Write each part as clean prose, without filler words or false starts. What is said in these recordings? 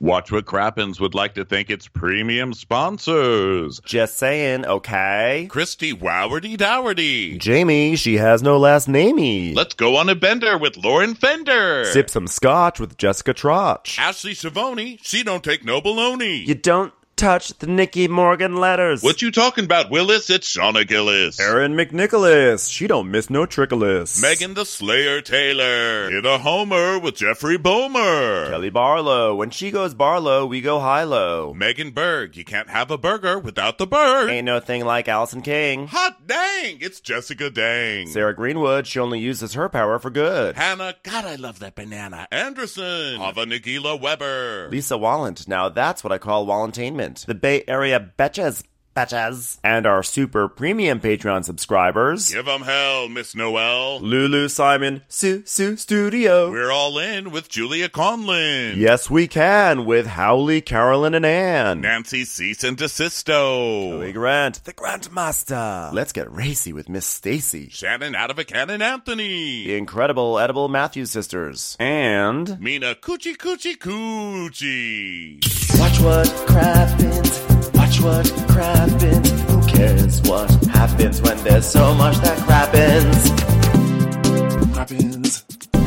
Watch What Crappens would like to thank its premium sponsors. Just saying, okay? Christy Wowardy Dowardy. Jamie, she has no last namey. Let's go on a bender with Lauren Fender. Sip some scotch with Jessica Trotch. Ashley Savoni, she don't take no baloney. You don't touch the Nicky Morgan letters. What you talking about, Willis? It's Shauna Gillis. Erin McNicholas, she don't miss no trickolas. Megan the Slayer Taylor. Hit a homer with Jeffrey Bomer. Kelly Barlow, when she goes Barlow, we go high-low. Megan Berg, you can't have a burger without the bird. Ain't no thing like Allison King. Hot dang, it's Jessica Dang. Sarah Greenwood, she only uses her power for good. Hannah, God, I love that banana. Anderson. Hava Nagila Weber. Lisa Wallant, now that's what I call Wallantainment. The Bay Area Betches. And our super premium Patreon subscribers. Give 'em hell, Miss Noel. Lulu Simon, Sue Studio. We're all in with Julia Conlin. Yes, we can with Howley, Carolyn, and Ann. Nancy Cease and DeSisto. Chloe Grant, the Grantmaster. Let's get racy with Miss Stacy. Shannon out of a cannon Anthony. The incredible Edible Matthews sisters. And Mina Coochie Coochie Coochie. Watch what crappens. Watch what crappens. Who cares what happens when there's so much that crappens? Crappens.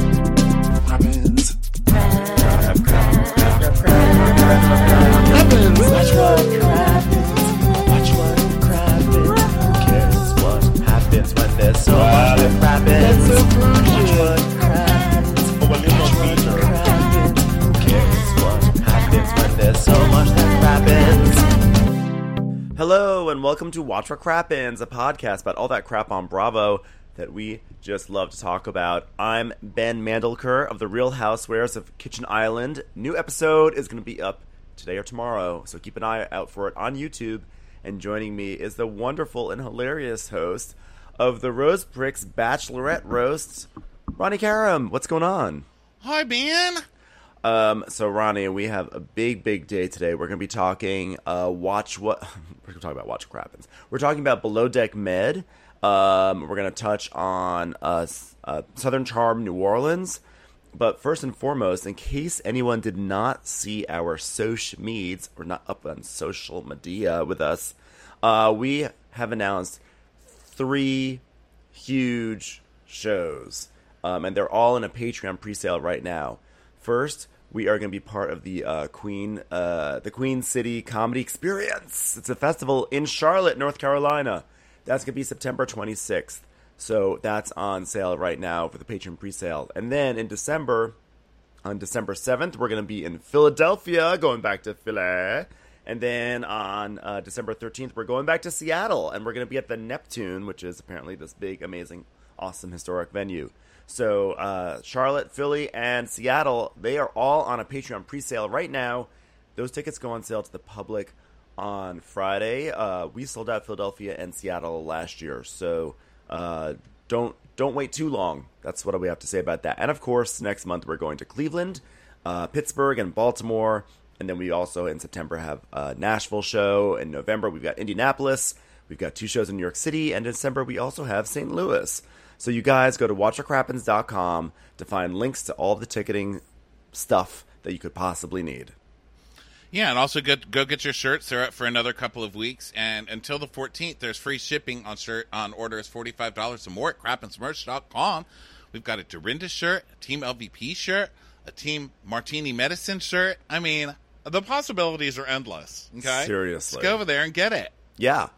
Watch what crappens. Watch what crappens. Who cares what happens when there's so much that crappens? Watch what crappens. Watch what crappens. Who cares what happens when there's so much that crappens? Hello, and welcome to Watch What Crappens, a podcast about all that crap on Bravo that we just love to talk about. I'm Ben Mandelker of The Real Housewives of Kitchen Island. New episode is going to be up today or tomorrow, so keep an eye out for it on YouTube. And joining me is the wonderful and hilarious host of the Rose Pricks Bachelorette Roasts, Ronnie Karam. What's going on? Hi, Ben. So Ronnie, we have a big day today. We're going to be talking, we're going to talk about Watch What Crappens. We're talking about Below Deck Med. We're going to touch on Southern Charm New Orleans. But first and foremost, in case anyone did not see our social medias, or not up on social media with us, we have announced 3 huge shows. And they're all in a Patreon presale right now. First, we are going to be part of the Queen City Comedy Experience. It's a festival in Charlotte, North Carolina. That's going to be September 26th. So that's on sale right now for the Patreon presale. And then in December, on December 7th, we're going to be in Philadelphia, going back to Philly. And then on December 13th, we're going back to Seattle. And we're going to be at the Neptune, which is apparently this big, amazing, awesome, historic venue. So Charlotte, Philly, and Seattle, they are all on a Patreon presale right now. Those tickets go on sale to the public on Friday. We sold out Philadelphia and Seattle last year, so don't wait too long. That's what we have to say about that. And of course, next month we're going to Cleveland, Pittsburgh, and Baltimore. And then we also in September have a Nashville show. In November we've got Indianapolis. We've got 2 shows in New York City. And in December we also have St. Louis. So you guys go to watchwhatcrappens.com to find links to all the ticketing stuff that you could possibly need. Yeah, and also go get your shirts. They're up for another couple of weeks. And until the 14th, there's free shipping on orders $45 or more at crappensmerch.com. We've got a Dorinda shirt, a Team LVP shirt, a Team Martini Medicine shirt. I mean, the possibilities are endless. Okay? Seriously. Just go over there and get it. Yeah.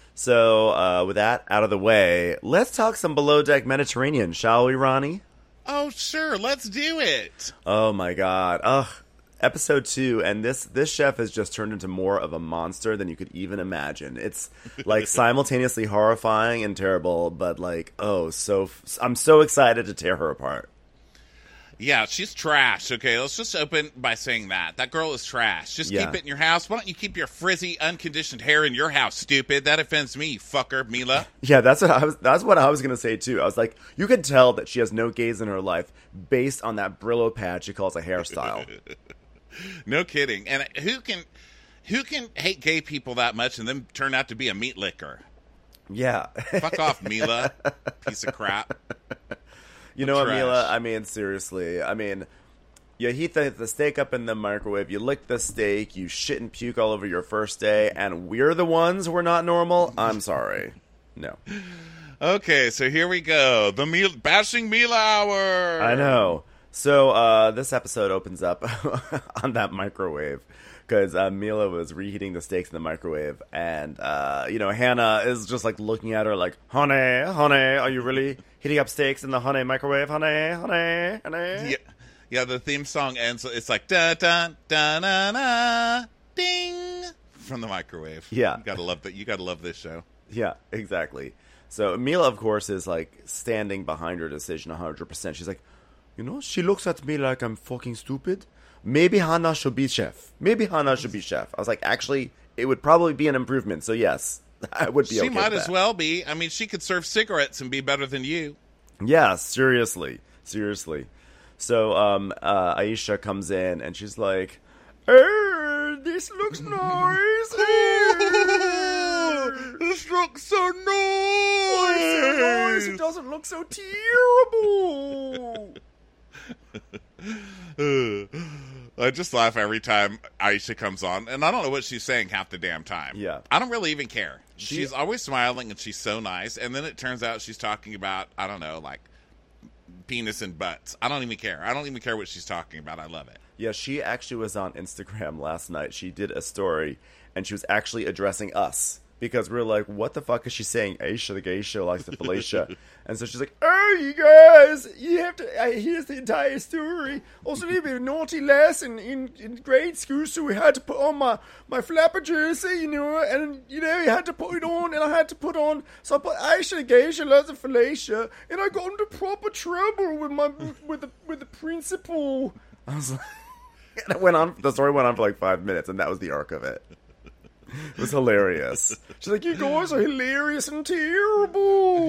So, with that out of the way, let's talk some Below Deck Mediterranean, shall we, Ronnie? Oh, sure. Let's do it. Oh, my God. Ugh. Episode 2, and this chef has just turned into more of a monster than you could even imagine. It's, like, simultaneously horrifying and terrible, but, like, I'm so excited to tear her apart. Yeah, she's trash, okay? Let's just open by saying that. That girl is trash. Just keep it in your house. Why don't you keep your frizzy, unconditioned hair in your house, stupid? That offends me, fucker, Mila. Yeah, that's what I was going to say, too. I was like, you can tell that she has no gays in her life based on that Brillo pad she calls a hairstyle. No kidding. And who can hate gay people that much and then turn out to be a meat licker? Yeah. Fuck off, Mila. Piece of crap. You know what, Mila? I mean, seriously. I mean, You heat the steak up in the microwave, you lick the steak, you shit and puke all over your first day, and we're the ones who are not normal? I'm sorry. No. Okay, so here we go. The bashing Mila hour. I know. So this episode opens up on that microwave because Mila was reheating the steaks in the microwave, and Hannah is just like looking at her like, honey, are you really heating up steaks in the honey microwave, honey? Yeah, the theme song ends. It's like da da da da da ding from the microwave. Yeah, you gotta love that. You gotta love this show. Yeah, exactly. So Mila, of course, is like standing behind her decision 100%. She's like, she looks at me like I'm fucking stupid. Maybe Hannah should be chef. I was like, actually, it would probably be an improvement. So yes, I would be okay with that. She might as well be. I mean, she could serve cigarettes and be better than you. Yeah, seriously. So Aisha comes in and she's like, this looks nice. This looks so nice. It doesn't look so terrible. I just laugh every time Aisha comes on, and I don't know what she's saying half the damn time. Yeah. I don't really even care. She's always smiling, and she's so nice, and then it turns out she's talking about, I don't know, like, penis and butts. I don't even care. I don't even care what she's talking about. I love it. Yeah, she actually was on Instagram last night. She did a story, and she was actually addressing us. Because we were like, what the fuck is she saying? Aisha, the gay show, likes the fellatio. And so she's like, oh, you guys, you have to, here's the entire story. Also, a little bit of naughty lesson in grade school, so we had to put on my flapper jersey, and, you had to put it on, and I had to put on, so I put Aisha, the gay show, likes the fellatio, and I got into proper trouble with the principal. I was like, and the story went on for like 5 minutes, and that was the arc of it. It was hilarious. She's like, you guys are hilarious and terrible.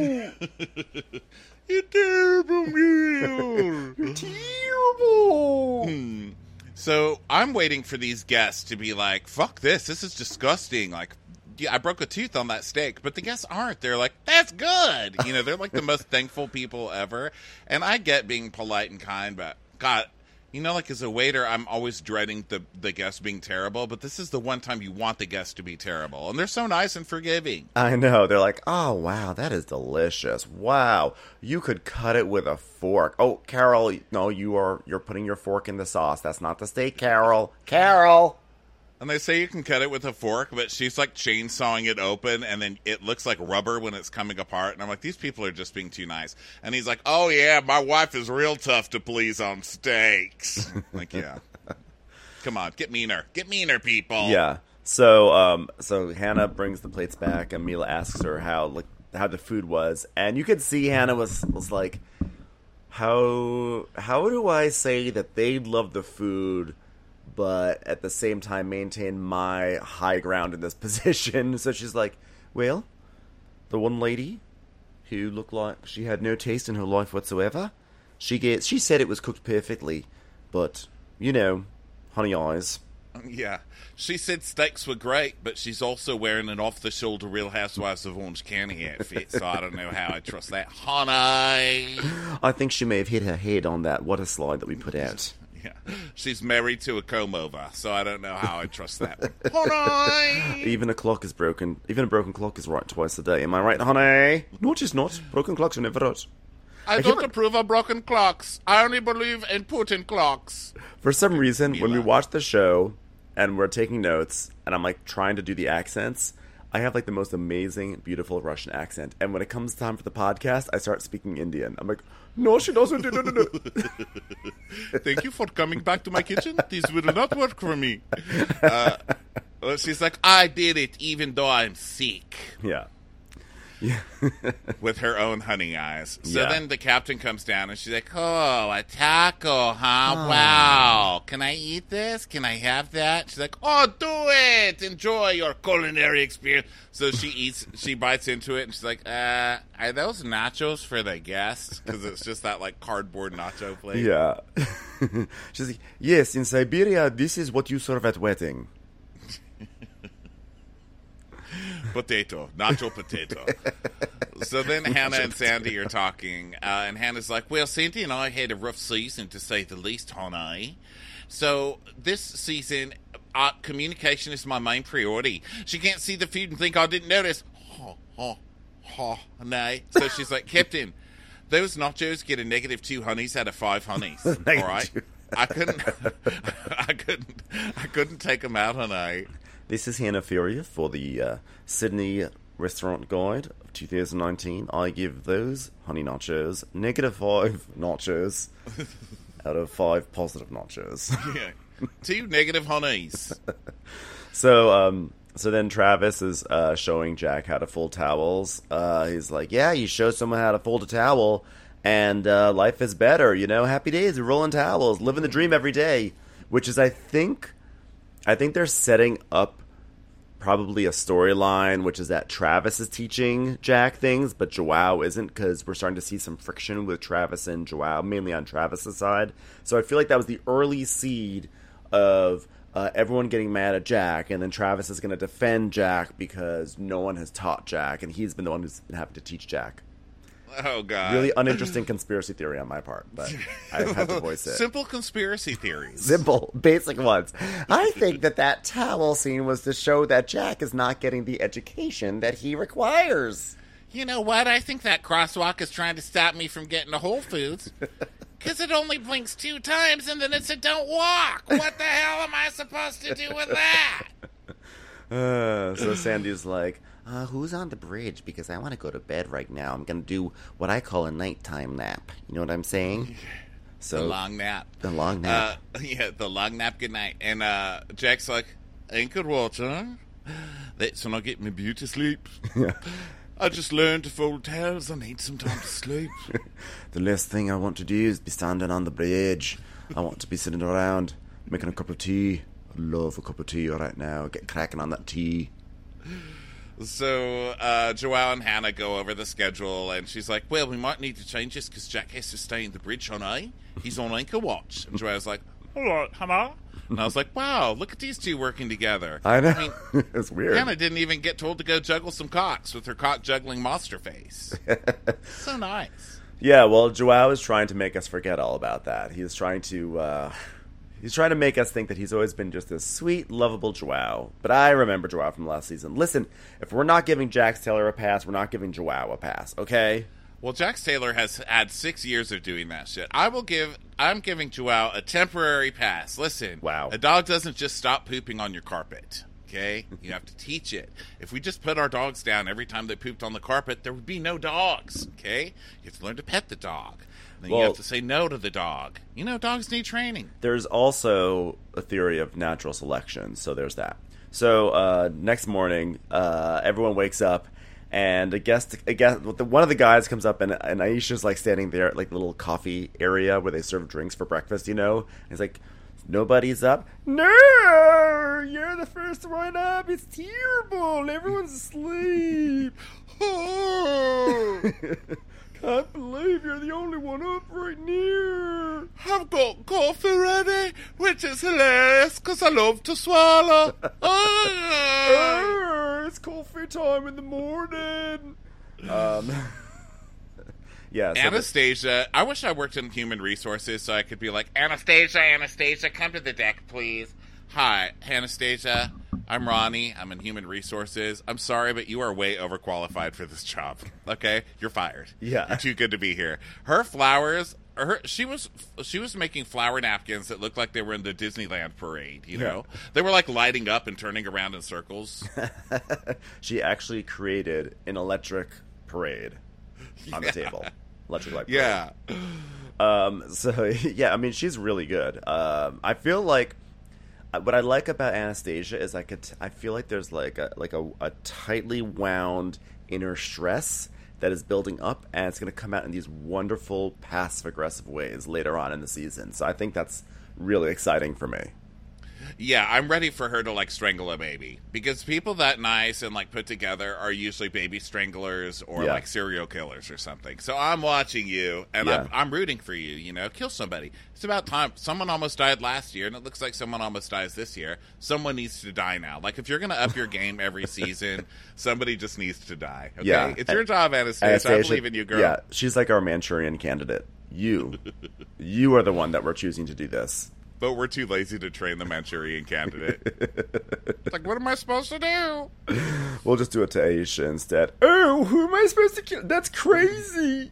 You're terrible, Muriel. You're terrible. So I'm waiting for these guests to be like, fuck this. This is disgusting. Like, yeah, I broke a tooth on that steak. But the guests aren't. They're like, that's good. They're like the most thankful people ever. And I get being polite and kind, but God, like as a waiter, I'm always dreading the guests being terrible, but this is the one time you want the guests to be terrible. And they're so nice and forgiving. I know. They're like, oh, wow, that is delicious. Wow, you could cut it with a fork. Oh, Carol, no, you're putting your fork in the sauce. That's not the steak, Carol. Carol! And they say you can cut it with a fork, but she's like chainsawing it open, and then it looks like rubber when it's coming apart. And I'm like, these people are just being too nice. And he's like, oh, yeah, my wife is real tough to please on steaks. Like, yeah. Come on, get meaner. Get meaner, people. Yeah. So Hannah brings the plates back, and Mila asks her how the food was. And you could see Hannah was like, how do I say that they love the food, but at the same time maintain my high ground in this position? So she's like, well, the one lady who looked like she had no taste in her life whatsoever, she said it was cooked perfectly, but, honey eyes. Yeah. She said steaks were great, but she's also wearing an off-the-shoulder Real Housewives of Orange County outfit, so I don't know how I trust that. Honey! I think she may have hit her head on that water slide that we put out. Yeah. She's married to a comb-over, so I don't know how I trust that one. Honey! Even a clock is broken. Even a broken clock is right twice a day. Am I right, honey? No, it is not. Broken clocks are never right. I don't approve of broken clocks. I only believe in Putin clocks. For some reason, when we watch the show and we're taking notes, and I'm like trying to do the accents, I have like the most amazing, beautiful Russian accent. And when it comes time for the podcast, I start speaking Indian. I'm like, no, she doesn't. Thank you for coming back to my kitchen. This will not work for me. Well, she's like, I did it even though I'm sick. Yeah. With her own honey eyes. So Yeah. then the captain comes down and she's like, oh, a taco, huh? Wow. Can I eat this? Can I have that? She's like, oh, do it. Enjoy your culinary experience. So she bites into it and she's like, are those nachos for the guests? Because it's just that like cardboard nacho plate. Yeah. She's like, yes, in Siberia, this is what you serve at wedding. Potato, nacho potato. So then Hannah and Sandy are talking, and Hannah's like, well, Sandy and I had a rough season, to say the least, honey. So this season, communication is my main priority. She can't see the food and think I didn't notice. No. So she's like, Captain, those nachos get a -2 honeys out of 5 honeys. All right? I couldn't take them out, honey. This is Hannah Furia for the Sydney Restaurant Guide of 2019. I give those honey nachos -5 nachos out of 5 positive nachos. Yeah. 2 negative honeys. So then Travis is showing Jack how to fold towels. He's like, yeah, you show someone how to fold a towel, and life is better, you know? Happy days, we're rolling towels, living the dream every day. Which is, I think they're setting up probably a storyline, which is that Travis is teaching Jack things, but Joao isn't, because we're starting to see some friction with Travis and Joao, mainly on Travis's side. So I feel like that was the early seed of everyone getting mad at Jack, and then Travis is going to defend Jack because no one has taught Jack, and he's been the one who's been having to teach Jack. Oh, God. Really uninteresting conspiracy theory on my part, but I have to voice it. Simple conspiracy theories. Simple, basic ones. I think that towel scene was to show that Jack is not getting the education that he requires. You know what? I think that crosswalk is trying to stop me from getting to Whole Foods. Because it only blinks 2 times and then it said don't walk. What the hell am I supposed to do with that? So Sandy's like, who's on the bridge? Because I want to go to bed right now. I'm going to do what I call a nighttime nap. You know what I'm saying? So The long nap. The long nap. Yeah, the long nap, good night. And Jack's like, Anchor water. That's when I get my beauty sleep. I just learned to fold towels. I need some time to sleep. The last thing I want to do is be standing on the bridge. I want to be sitting around making a cup of tea. I love a cup of tea right now. Get cracking on that tea. So Joao and Hannah go over the schedule, and she's like, well, we might need to change this because Jack has to stay in the bridge on A. He's on anchor watch. And Joao's like, all right, Hannah. And I was like, wow, look at these two working together. I know. It's weird. Hannah didn't even get told to go juggle some cocks with her cock-juggling monster face. So nice. Yeah, well, Joao is trying to make us forget all about that. He's trying to make us think that he's always been just this sweet, lovable Joao. But I remember Joao from last season. Listen, if we're not giving Jax Taylor a pass, we're not giving Joao a pass, okay? Well, Jax Taylor has had 6 years of doing that shit. I'm giving Joao a temporary pass. Listen, wow. A dog doesn't just stop pooping on your carpet, okay? You have to teach it. If we just put our dogs down every time they pooped on the carpet, there would be no dogs, okay? You have to learn to pet the dog. Then you have to say no to the dog. You know, dogs need training. There's also a theory of natural selection, so there's that. So next morning, everyone wakes up, and one of the guys comes up, and Aisha's like standing there at like the little coffee area where they serve drinks for breakfast, you know? And he's like, nobody's up? No! You're the first one up! It's terrible! Everyone's asleep! Can't believe you're the only one up right near. I've got coffee ready, which is hilarious because I love to swallow. It's coffee time in the morning. Yeah. So Anastasia, I wish I worked in human resources so I could be like, Anastasia, come to the deck, please. Hi, Anastasia. I'm Ronnie. I'm in human resources. I'm sorry, but you are way overqualified for this job. Okay? You're fired. Yeah. You're too good to be here. Her flowers, she was making flower napkins that looked like they were in the Disneyland parade, you know? They were like lighting up and turning around in circles. She actually created an electric parade on the table. Electric light parade. Yeah. So, yeah, I mean, she's really good. I feel like what I like about Anastasia is I feel like there's like a tightly wound inner stress that is building up, and it's going to come out in these wonderful passive aggressive ways later on in the season. So I think that's really exciting for me. Yeah, I'm ready for her to, like, strangle a baby. Because people that nice and, like, put together are usually baby stranglers or, like, serial killers or something. So I'm watching you, and I'm rooting for you, you know? Kill somebody. It's about time. Someone almost died last year, and it looks like someone almost dies this year. Someone needs to die now. Like, if you're going to up your game every season, somebody just needs to die, okay? Yeah. It's your job, Anastasia. I believe in you, girl. Yeah, she's like our Manchurian candidate. You are the one that we're choosing to do this. But we're too lazy to train the Manchurian candidate. It's like, what am I supposed to do? We'll just do it to Aisha instead. Oh, who am I supposed to kill? That's crazy.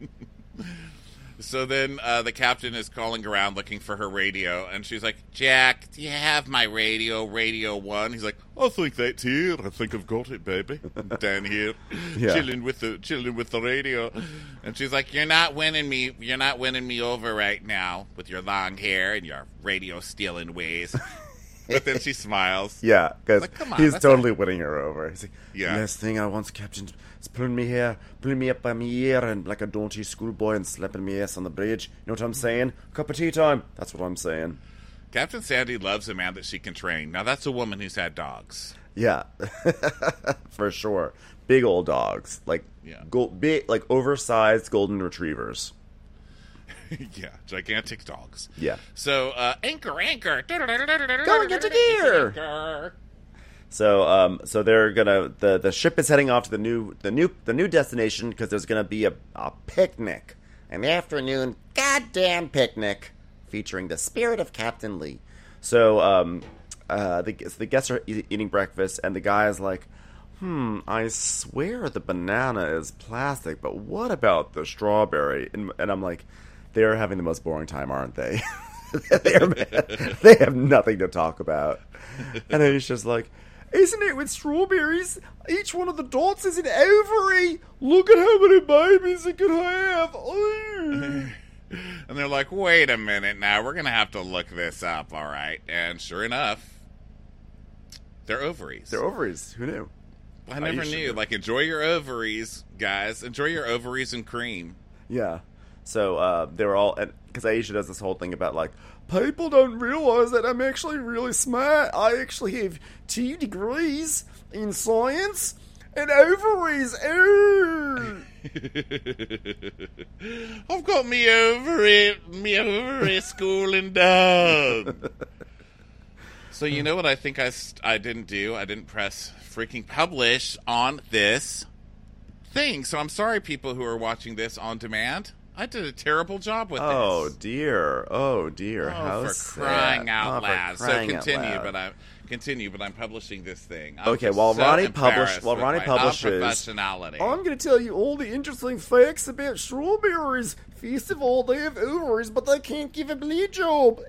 So then the captain is calling around looking for her radio, and she's like, Jack, do you have my radio, Radio 1? He's like, I think that's here. I think I've got it, baby. Down here, chilling with the radio. And she's like, you're not winning me over right now with your long hair and your radio stealing ways. But then she smiles. Yeah, because like, he's totally winning her over. He's like, yeah. Last thing I want, Captain, is pulling me up by my ear and like a daunty schoolboy and slapping me ass on the bridge. You know what I'm saying? Cup of tea time. That's what I'm saying. Captain Sandy loves a man that she can train. Now, that's a woman who's had dogs. Yeah, for sure. Big old dogs. Like, big, like oversized golden retrievers. Yeah, gigantic dogs. Yeah. So, anchor. Go and get to gear. So they're gonna the ship is heading off to the new destination because there's gonna be a picnic, an afternoon goddamn picnic featuring the spirit of Captain Lee. So the guests are eating breakfast, and the guy is like, I swear the banana is plastic, but what about the strawberry? And I'm like, they're having the most boring time, aren't they? They have nothing to talk about. And then he's just like, isn't it with strawberries? Each one of the dots is an ovary. Look at how many babies it could have. And they're like, wait a minute now. We're going to have to look this up, all right? And sure enough, they're ovaries. They're ovaries. Who knew? I never knew. Like, enjoy your ovaries, guys. Enjoy your ovaries and cream. Yeah. So they were all, because Aisha does this whole thing about like, people don't realize that I'm actually really smart. I actually have 2 degrees in science and ovaries. I've got me ovary schooling done. So you know what I think I didn't do? I didn't press freaking publish on this thing. So I'm sorry, people who are watching this on demand. I did a terrible job with this. Oh dear! Oh, how for crying out loud! So continue, but I'm publishing this thing. Okay, while Ronnie publishes, unprofessionality. I'm going to tell you all the interesting facts about strawberries. First of all, they have ovaries, but they can't give a blowjob.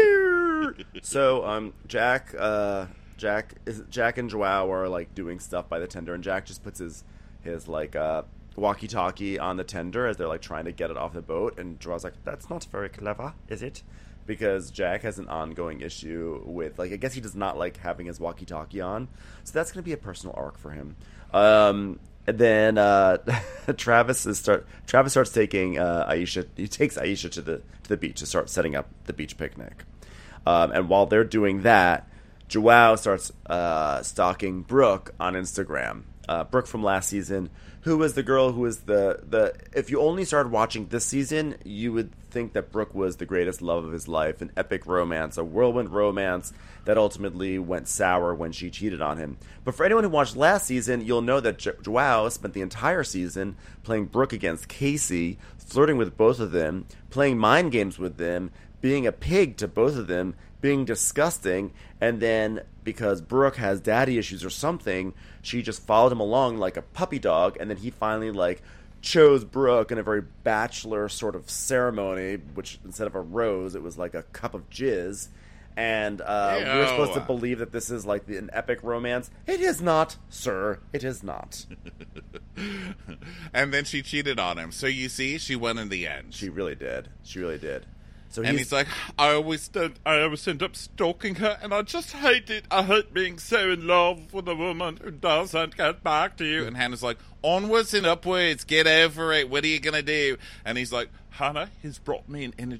So, Jack and Joao are like doing stuff by the tender, and Jack just puts his like walkie-talkie on the tender as they're like trying to get it off the boat, and Joao's like, that's not very clever, is it? Because Jack has an ongoing issue with, like, I guess he does not like having his walkie-talkie on, so that's going to be a personal arc for him. And then Travis starts taking Aisha. He takes Aisha to the beach to start setting up the beach picnic. And while they're doing that, Joao starts stalking Brooke on Instagram. Brooke from last season, who was the girl who was the if you only started watching this season, you would think that Brooke was the greatest love of his life, an epic romance, a whirlwind romance that ultimately went sour when she cheated on him. But for anyone who watched last season, you'll know that Joao spent the entire season playing Brooke against Casey, flirting with both of them, playing mind games with them, being a pig to both of them, being disgusting, and then because Brooke has daddy issues or something, she just followed him along like a puppy dog, and then he finally like chose Brooke in a very bachelor sort of ceremony, which instead of a rose, it was like a cup of jizz. And we're supposed to believe that this is like an epic romance. It is not, sir. It is not. And then she cheated on him. So you see, she won in the end. She really did. So he's like, I always end up stalking her, and I just hate it. I hate being so in love with a woman who doesn't get back to you. And Hannah's like, onwards and upwards, get over it. What are you going to do? And he's like, Hannah has brought me an energy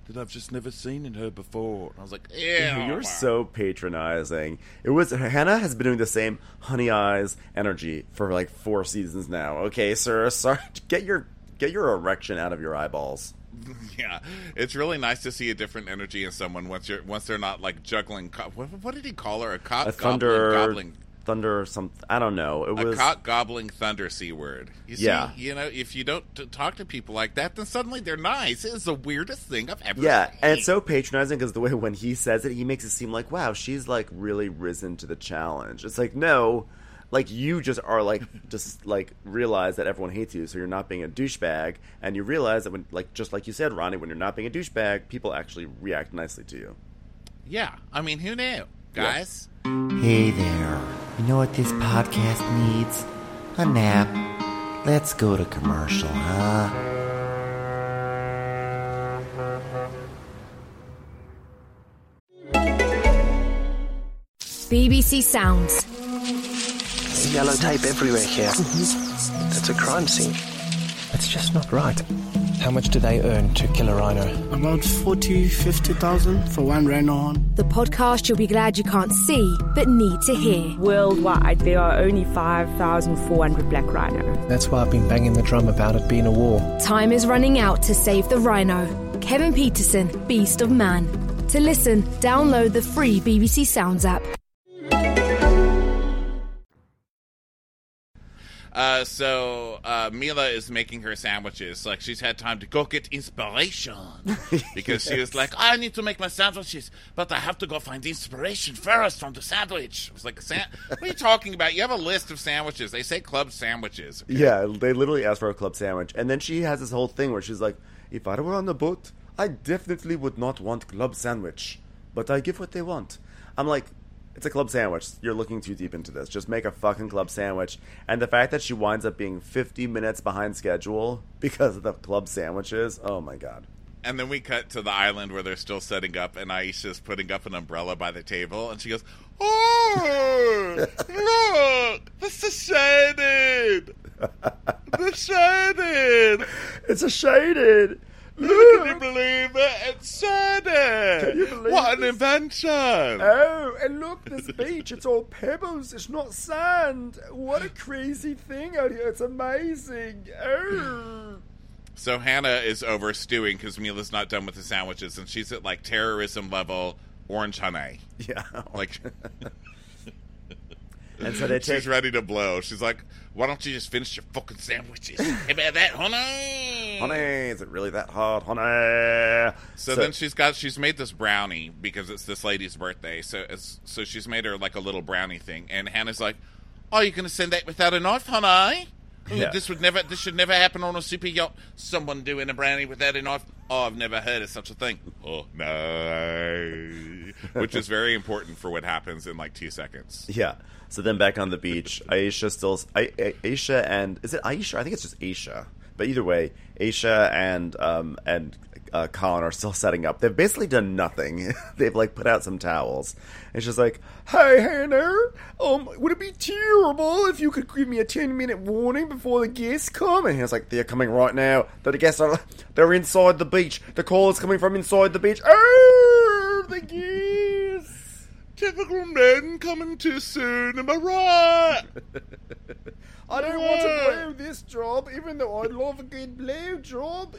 that I've just never seen in her before. I was like, You're so patronizing. Hannah has been doing the same honey eyes energy for like 4 seasons now. Okay, sir, sorry, get your erection out of your eyeballs. Yeah, it's really nice to see a different energy in someone once they're not like juggling. What did he call her? A cock gobbling thunder something. I don't know. It was a cock gobbling thunder c word. You see, yeah. If you don't talk to people like that, then suddenly they're nice. It's the weirdest thing I've ever. Yeah, seen. and it's so patronizing because the way when he says it, he makes it seem like, wow, she's like really risen to the challenge. It's like, no. Like, you just are, like, just, like, realize that everyone hates you, so you're not being a douchebag, and you realize that when, like, just like you said, Ronnie, when you're not being a douchebag, people actually react nicely to you. Yeah, I mean, who knew, guys? Yeah. Hey there, you know what this podcast needs? A nap. Let's go to commercial, huh? BBC Sounds. Yellow tape everywhere here. It's a crime scene. It's just not right. How much do they earn to kill a rhino? About 40,000, 50,000 for one rhino hunt. The podcast you'll be glad you can't see, but need to hear. Worldwide, there are only 5,400 black rhino. That's why I've been banging the drum about it being a war. Time is running out to save the rhino. Kevin Peterson, Beast of Man. To listen, download the free BBC Sounds app. So Mila is making her sandwiches. Like, she's had time to go get inspiration. Because she was like, I need to make my sandwiches, but I have to go find inspiration first from the sandwich. I was like, what are you talking about? You have a list of sandwiches. They say club sandwiches. Okay? Yeah, they literally asked for a club sandwich. And then she has this whole thing where she's like, if I were on the boat, I definitely would not want club sandwich. But I give what they want. I'm like, it's a club sandwich. You're looking too deep into this. Just make a fucking club sandwich. And the fact that she winds up being 50 minutes behind schedule because of the club sandwiches, oh my god. And then we cut to the island where they're still setting up, and Aisha's putting up an umbrella by the table, and she goes, oh, look, it's a shaded. The shaded. It's a shaded. Look, can you believe it? It's shaded. Can you believe what this? an invention. Oh, and look, this beach, it's all pebbles, it's not sand. What a crazy thing out here. It's amazing. Oh. So Hannah is overstewing because Mila's not done with the sandwiches, and she's at, like, terrorism level orange honey. Yeah. Like, and so they take... She's ready to blow. She's like, why don't you just finish your fucking sandwiches? How about that, honey? Honey, is it really that hard, honey? So then she's made this brownie because it's this lady's birthday. So she's made her like a little brownie thing. And Hannah's like, oh, you're going to send that without a knife, honey? Yeah. This should never happen on a super yacht. Someone doing a brownie without a knife. Oh, I've never heard of such a thing. Oh, no. Which is very important for what happens in like 2 seconds. Yeah. So then back on the beach, Aisha and... Is it Aisha? I think it's just Aisha. But either way, Aisha and Colin are still setting up. They've basically done nothing. They've, like, put out some towels. And she's like, hey, Hannah, would it be terrible if you could give me a 10-minute warning before the guests come? And Hannah's like, they're coming right now. The guests they're inside the beach. The call is coming from inside the beach. Oh, the guests. Typical men coming too soon, am I right? I don't want to blow this job, even though I love a good blow job.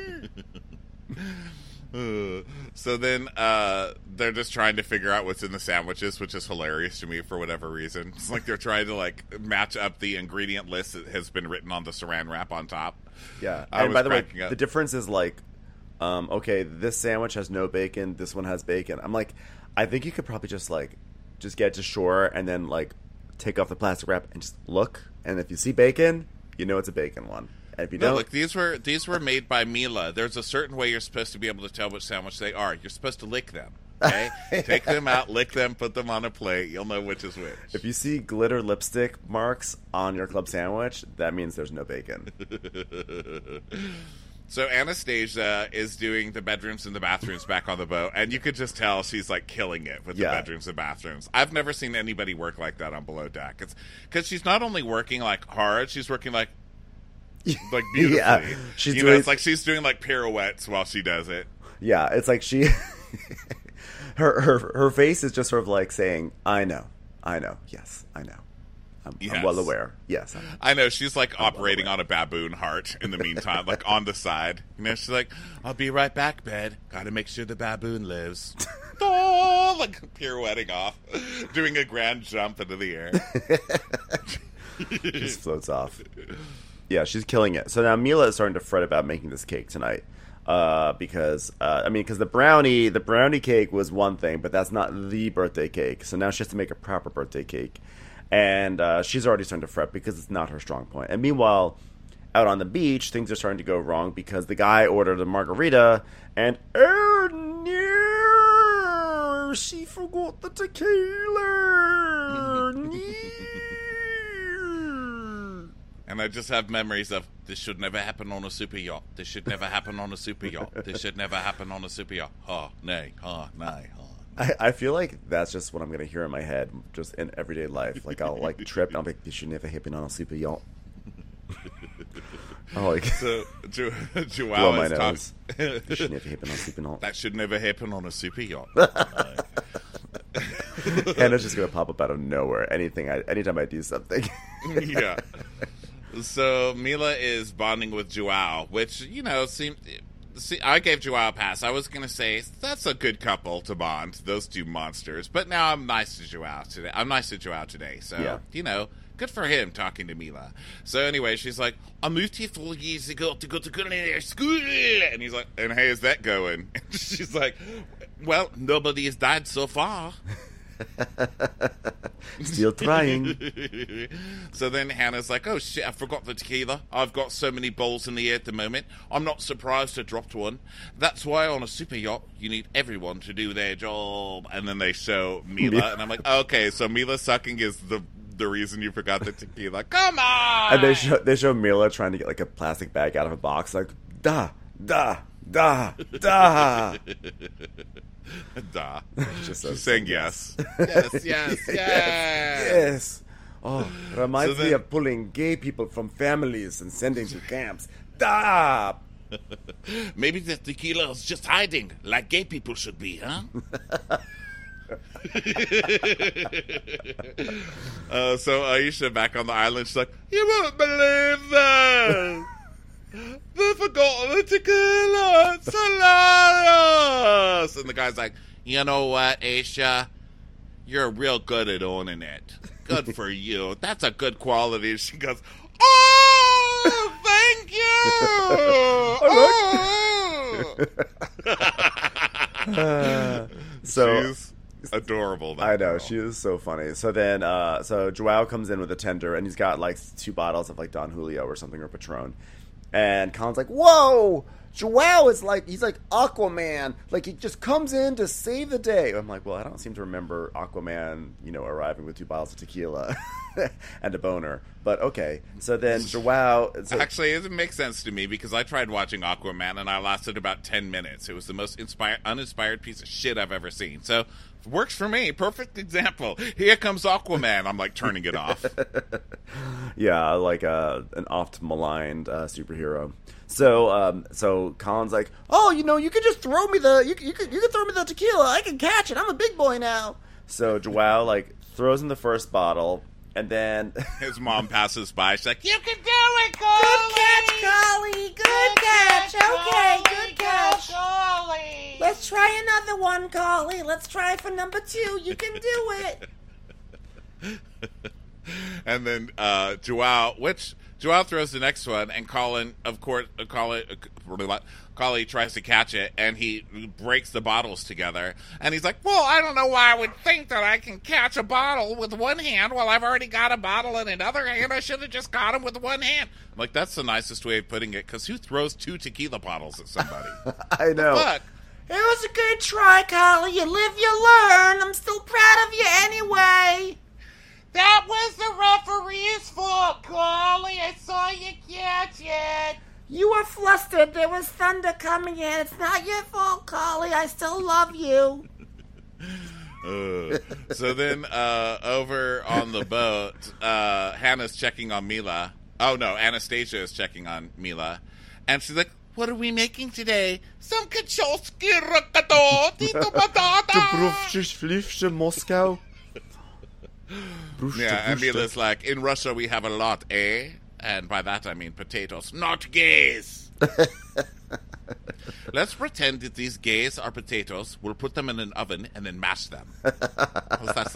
So then they're just trying to figure out what's in the sandwiches, which is hilarious to me for whatever reason. It's like they're trying to like match up the ingredient list that has been written on the saran wrap on top. Yeah, I and was by the way, cracking up. the difference is like, okay, this sandwich has no bacon, this one has bacon. I'm like, I think you could probably just get to shore and then like take off the plastic wrap and just look, and if you see bacon, you know it's a bacon one. And if you don't, look, these were made by Mila. There's a certain way you're supposed to be able to tell which sandwich they are. You're supposed to lick them. Okay, take them out, lick them, put them on a plate. You'll know which is which. If you see glitter lipstick marks on your club sandwich, that means there's no bacon. So Anastasia is doing the bedrooms and the bathrooms back on the boat, and you could just tell she's like killing it with the bedrooms and bathrooms. I've never seen anybody work like that on Below Deck. It's because she's not only working like hard, she's working like beautifully. Yeah, It's like she's doing like pirouettes while she does it. Yeah, it's like she, her face is just sort of like saying, I know, yes, I know. I'm well aware. Yes. I know. She's like operating on a baboon heart in the meantime, like on the side. You know, she's like, I'll be right back, bed. Got to make sure the baboon lives. Oh, like pirouetting off, doing a grand jump into the air. Just floats off. Yeah, she's killing it. So now Mila is starting to fret about making this cake tonight. Because the brownie cake was one thing, but that's not the birthday cake. So now she has to make a proper birthday cake. And she's already starting to fret because it's not her strong point. And meanwhile, out on the beach, things are starting to go wrong because the guy ordered a margarita, and oh no, she forgot the tequila. And I just have memories of, this should never happen on a super yacht. This should never happen on a super yacht. This should never happen on a super yacht. Ha, nay, ha, nay, ha. I feel like that's just what I'm going to hear in my head, just in everyday life. Like, I'll, like, trip, and I'll be like, this should never happen on a super yacht. Oh, like... So, Joao is talking... This should never happen on a super yacht. That should never happen on a super yacht. Hannah's just going to pop up out of nowhere anytime I do something. Yeah. So, Mila is bonding with Joao, which, you know, seems... See, I gave Joao a pass. I was going to say, that's a good couple to bond, those two monsters. But now I'm nice to Joao today. So, yeah. You know, good for him talking to Mila. So anyway, she's like, I moved here 4 years ago to go to culinary school. And he's like, and how is that going? And she's like, well, nobody has died so far. Still trying. So then Hannah's like, oh shit, I forgot the tequila. I've got so many bowls in the air at the moment. I'm not surprised I dropped one. That's why on a super yacht you need everyone to do their job. And then they show Mila, and I'm like, okay, so Mila sucking is the reason you forgot the tequila. Come on. And they show Mila trying to get like a plastic bag out of a box, like da. She's saying yes. Yes. Oh, reminds me of pulling gay people from families and sending to camps. Da. Maybe the tequila is just hiding, like gay people should be, huh? So Aisha back on the island, she's like, you won't believe this. They forgot the tequila. It's hilarious. And the guy's like, you know what, Aisha? You're real good at owning it. Good for you. That's a good quality. She goes, oh, thank you. So she's adorable. I know, she is so funny. So then, so Joao comes in with a tender, and he's got like 2 bottles of like Don Julio or something, or Patron. And Colin's like, whoa, Joao is like, he's like Aquaman. Like, he just comes in to save the day. I'm like, well, I don't seem to remember Aquaman, you know, arriving with 2 bottles of tequila and a boner. But okay. So then Joao... Actually, it makes sense to me because I tried watching Aquaman and I lasted about 10 minutes. It was the most uninspired piece of shit I've ever seen. So, works for me. Perfect example. Here comes Aquaman. I'm like turning it off. Yeah, like an oft-maligned superhero. So Colin's like, oh, you know, you could just throw me you could throw me the tequila. I can catch it. I'm a big boy now. So Joao like throws in the first bottle, and then his mom passes by. She's like, you can do it, Collie. Good catch, Collie. Good catch. Okay, good catch. Collie. Let's try another one, Collie. Let's try for number 2. You can do it. And then Joao throws the next one, and Colin, of course, Collie tries to catch it, and he breaks the bottles together. And he's like, well, I don't know why I would think that I can catch a bottle with one hand while I've already got a bottle in another hand. I should have just got him with one hand. I'm like, that's the nicest way of putting it, because who throws 2 tequila bottles at somebody? I know. Look. It was a good try, Collie. You live, you learn. I'm still proud of you anyway. That was the referee's fault, Collie. I saw you catch it. You were flustered. There was thunder coming in. It's not your fault, Collie. I still love you. So then over on the boat, Hannah's checking on Mila. Oh, no, Anastasia is checking on Mila. And she's like, what are we making today? Some kacholski rakato, tito patata. Moscow. Yeah, and Mila's like, in Russia we have a lot, eh? And by that I mean potatoes, not gays. Let's pretend that these gays are potatoes. We'll put them in an oven and then mash them. How's that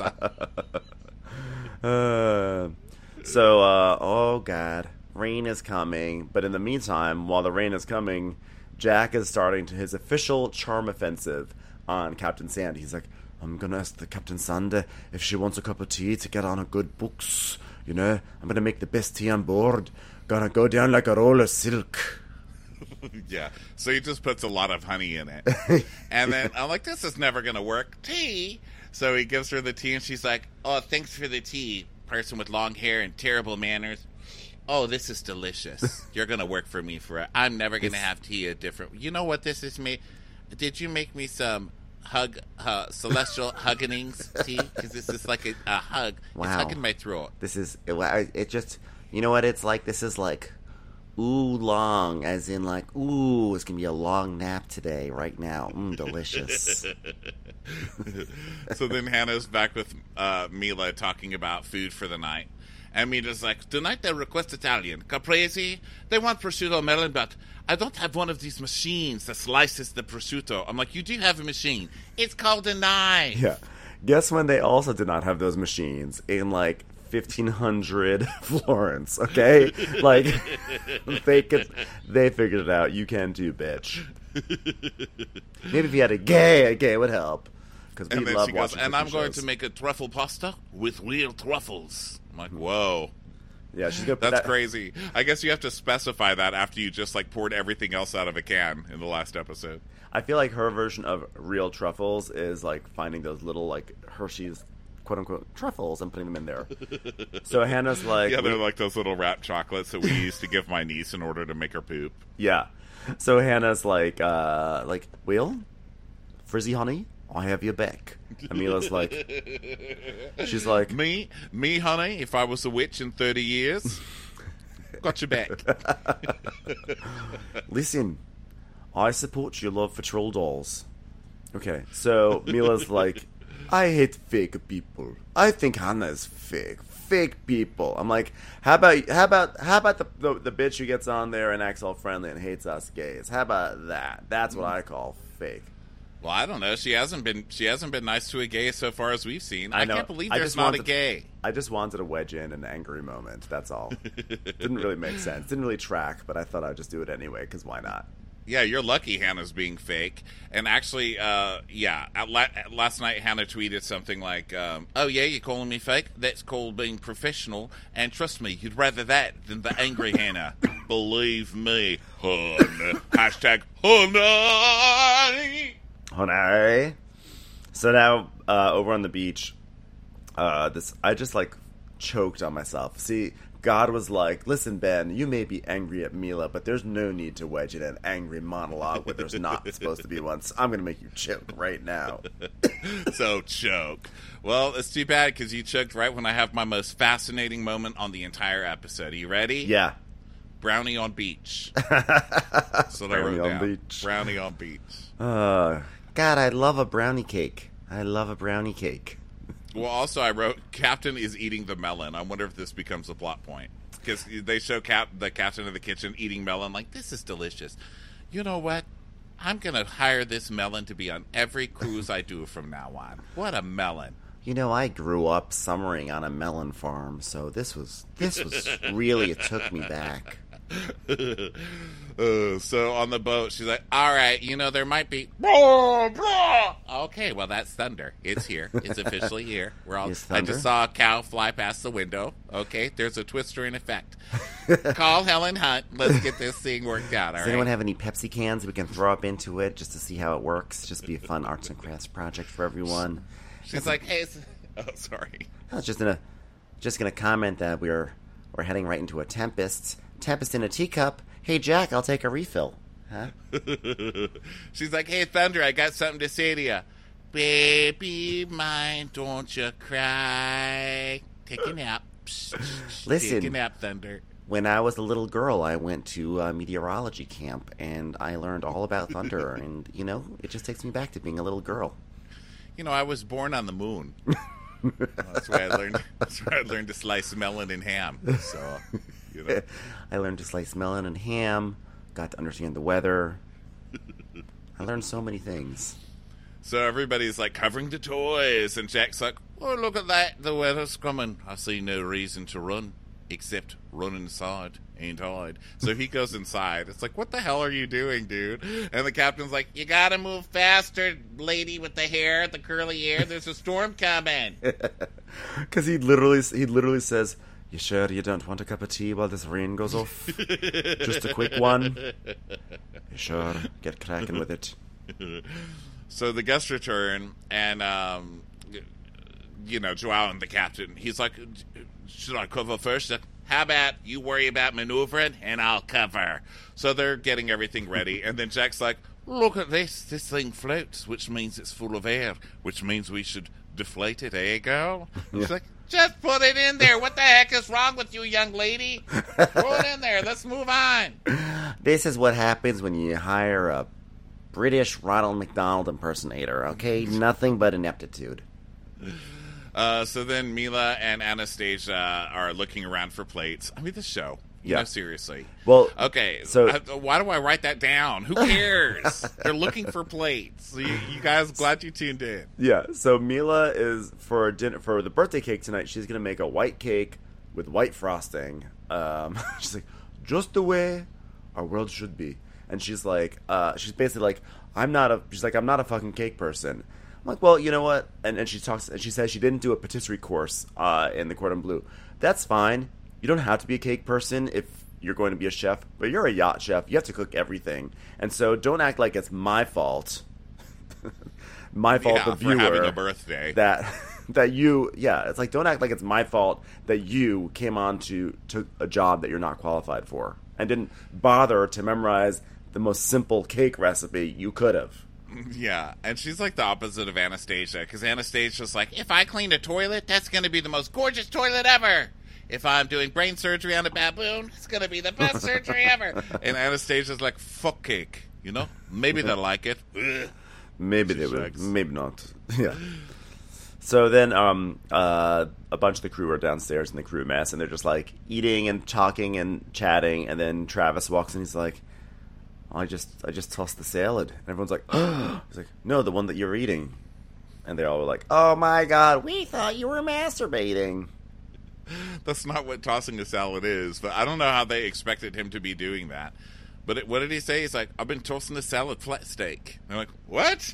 sound? Oh God, rain is coming. But in the meantime, while the rain is coming, Jack is starting his official charm offensive on Captain Sandy. He's like, I'm gonna ask the Captain Sandy if she wants a cup of tea to get on a good books. You know, I'm gonna make the best tea on board. Gonna go down like a roll of silk. Yeah, so he just puts a lot of honey in it. And then I'm like, this is never gonna work. Tea. So he gives her the tea, and she's like, oh, thanks for the tea, person with long hair and terrible manners. Oh, this is delicious. You're gonna work for me forever. I'm never gonna have tea a different. You know what this is me? Did you make me some celestial huggenings tea? Because this is like a hug. Wow. It's hugging my throat. This is it. Just, you know what it's like. This is like oolong, as in like, ooh, it's gonna be a long nap today, right now. Delicious. So then Hannah's back with Mila talking about food for the night. And Mila's like, tonight they request Italian. Caprese, they want prosciutto melon, but I don't have one of these machines that slices the prosciutto. I'm like, you do have a machine. It's called a knife. Yeah. Guess when they also did not have those machines? In like 1500 Florence, okay? Like, they figured it out. You can too, bitch. Maybe if you had a gay would help. Because we love watching. And I'm going shows. to make a truffle pasta with real truffles. I'm like, whoa. Yeah, she's gonna put That's that... crazy. I guess you have to specify that after you just like poured everything else out of a can in the last episode. I feel like her version of real truffles is like finding those little like Hershey's quote unquote truffles and putting them in there. So Hannah's like, yeah, they're like those little wrapped chocolates that we used to give my niece in order to make her poop. Yeah. So Hannah's like, Will, Frizzy honey, I have your back. Amila's like, she's like, me, honey. If I was a witch in 30 years, got your back. Listen, I support your love for troll dolls. Okay, so Mila's like, I hate fake people. I think Hannah is fake. Fake people. I'm like, how about the bitch who gets on there and acts all friendly and hates us gays? How about that? That's what I call fake. Well, I don't know. She hasn't been nice to a gay so far as we've seen. I know. can't believe there's not a gay. I just wanted to wedge in an angry moment. That's all. Didn't really make sense. Didn't really track, but I thought I'd just do it anyway, because why not? Yeah, you're lucky Hannah's being fake. And actually, last night Hannah tweeted something like, oh yeah, you're calling me fake? That's called being professional. And trust me, you'd rather that than the angry Hannah. Believe me. Honey. Hashtag honey. Honey. So now, over on the beach, I just like choked on myself. See, God was like, listen, Ben, you may be angry at Mila, but there's no need to wedge in an angry monologue where there's not supposed to be one. So I'm going to make you choke right now. So choke. Well, it's too bad because you choked right when I have my most fascinating moment on the entire episode. Are you ready? Yeah. Brownie on beach. That's what I wrote down. Beach. Brownie on beach. God, I love a brownie cake. I love a brownie cake. Well, also I wrote, Captain is eating the melon. I wonder if this becomes a plot point. Because they show the captain of the kitchen eating melon, like, this is delicious. You know what? I'm going to hire this melon to be on every cruise I do from now on. What a melon. You know, I grew up summering on a melon farm, so this was really, it took me back. So on the boat, she's like, all right, you know, there might be... Okay, well, that's thunder. It's here. It's officially here. I just saw a cow fly past the window. Okay, there's a twister in effect. Call Helen Hunt. Let's get this thing worked out, all right? Does anyone have any Pepsi cans we can throw up into it just to see how it works? Just be a fun arts and crafts project for everyone. She's like, hey, sorry. I was just gonna comment that we're heading right into a tempest. Tempest in a teacup. Hey, Jack, I'll take a refill. Huh? She's like, hey, Thunder, I got something to say to you. Baby mine, don't you cry. Take a nap. Listen. Take a nap, Thunder. when I was a little girl, I went to meteorology camp, and I learned all about thunder, and, it just takes me back to being a little girl. I was born on the moon. That's where I learned to slice melon and ham. So, I learned to slice melon and ham, got to understand the weather. I learned so many things. So everybody's like covering the toys, and Jack's like, "Oh, look at that! The weather's coming. I see no reason to run, except run inside, ain't I?" So he goes inside. It's like, what the hell are you doing, dude? And the captain's like, "You gotta move faster, lady with the hair, the curly hair. There's a storm coming." Because he literally says, "You sure you don't want a cup of tea while this rain goes off? Just a quick one? You sure? Get cracking with it." So the guests return, and, Joao and the captain, he's like, "Should I cover first?" Like, "How about you worry about maneuvering, and I'll cover." So they're getting everything ready, and then Jack's like, "Look at this. This thing floats, which means it's full of air, which means we should deflate it, eh, girl?" He's like, "Just put it in there. What the heck is wrong with you, young lady? Throw it in there. Let's move on." This is what happens when you hire a British Ronald McDonald impersonator, okay? Nothing but ineptitude. So then Mila and Anastasia are looking around for plates. I mean, this show. Seriously. Well, okay. So why do I write that down? Who cares? They're looking for plates. So you guys, glad you tuned in. Yeah. So Mila is for the birthday cake tonight. She's gonna make a white cake with white frosting. She's like, just the way our world should be. And she's like, she's basically like, I'm not a fucking cake person. I'm like, well, you know what? And she says she didn't do a patisserie course in the Cordon Bleu. That's fine. You don't have to be a cake person if you're going to be a chef, but you're a yacht chef. You have to cook everything. And so don't act like it's my fault. The viewer, for having a birthday. That you, it's like, don't act like it's my fault that you came on to a job that you're not qualified for and didn't bother to memorize the most simple cake recipe you could have. Yeah, and she's like the opposite of Anastasia, because Anastasia's like, if I clean a toilet, that's going to be the most gorgeous toilet ever. If I'm doing brain surgery on a baboon, it's going to be the best surgery ever. And Anastasia's like, fuck cake, Maybe they'll like it. Maybe they would, maybe not. Yeah. So then a bunch of the crew are downstairs in the crew mess, and they're just like eating and talking and chatting, and then Travis walks in, he's like, I just tossed the salad. And everyone's like, oh. He's like, no, the one that you're eating. And they all were like, oh my god, we thought you were masturbating. That's not what tossing a salad is, but I don't know how they expected him to be doing that. But what did he say? He's like, I've been tossing a salad flat steak. And they're like, what?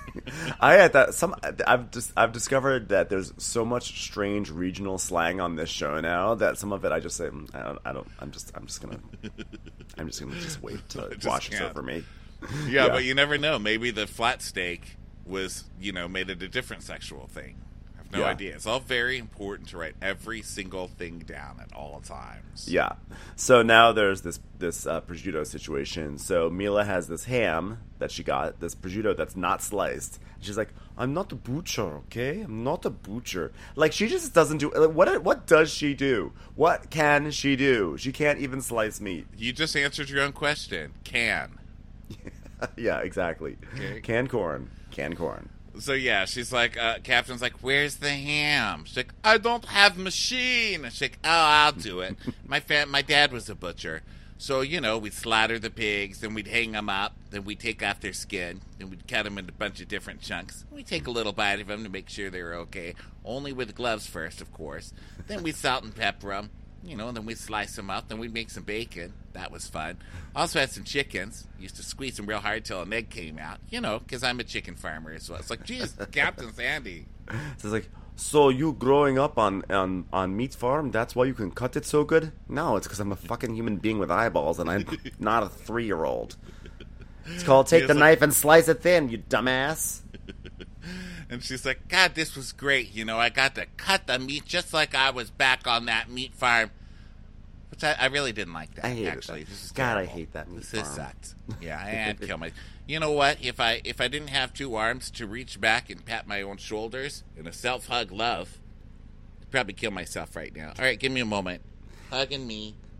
I've discovered that there's so much strange regional slang on this show now that some of it I just say, I'm just gonna wait to wash it over me. Yeah, but you never know. Maybe the flat steak was, made it a different sexual thing. I have no idea. It's all very important to write every single thing down at all times. Yeah. So now there's this prosciutto situation. So Mila has this ham that she got, this prosciutto that's not sliced. She's like, I'm not a butcher, okay? I'm not a butcher. Like, she just doesn't do... What does she do? What can she do? She can't even slice meat. You just answered your own question. Can. Yeah, exactly. Okay. Canned corn. So, yeah, she's like, Captain's like, where's the ham? She's like, I don't have machine. She's like, oh, I'll do it. My dad was a butcher. So, we'd slaughter the pigs, then we'd hang them up, then we'd take off their skin, then we'd cut them into a bunch of different chunks. We'd take a little bite of them to make sure they were okay. Only with gloves first, of course. Then we'd salt and pepper them, and then we'd slice them up, then we'd make some bacon. That was fun. Also had some chickens. Used to squeeze them real hard till an egg came out, because I'm a chicken farmer as well. It's like, geez, Captain Sandy. So it's like, so you growing up on meat farm, that's why you can cut it so good? No, it's because I'm a fucking human being with eyeballs, and I'm not a 3-year-old. It's called take the knife and slice it thin, you dumbass. And she's like, God, this was great. I got to cut the meat just like I was back on that meat farm. Which I really didn't like that, actually. This is terrible. I hate that meat farm. This sucked. Yeah, I'd kill my... You know what? If I didn't have 2 arms to reach back and pat my own shoulders in a self-hug love, I'd probably kill myself right now. All right, give me a moment. Hugging me.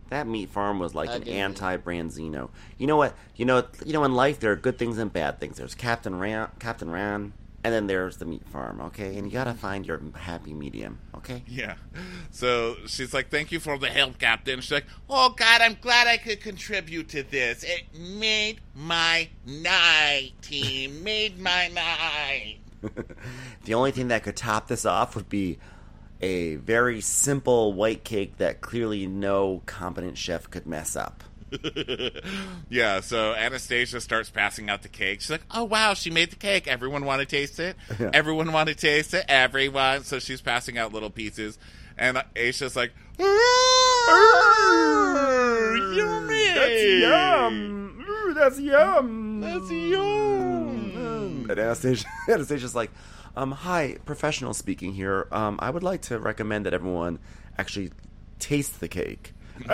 That meat farm was like an anti-Branzino. You know what? You know, in life there are good things and bad things. There's Captain Ran, and then there's the meat farm, okay? And you gotta find your happy medium, okay? Yeah. So she's like, thank you for the help, Captain. She's like, oh, God, I'm glad I could contribute to this. It made my night, team. Made my night. The only thing that could top this off would be a very simple white cake that clearly no competent chef could mess up. Yeah, so Anastasia starts passing out the cake. She's like, oh, wow, she made the cake. Everyone want to taste it? Yeah. Everyone want to taste it? Everyone. So she's passing out little pieces. And Aisha's like, yummy. That's yum. That's yum. That's yum. And Anastasia's like, hi, professional speaking here. I would like to recommend that everyone actually taste the cake.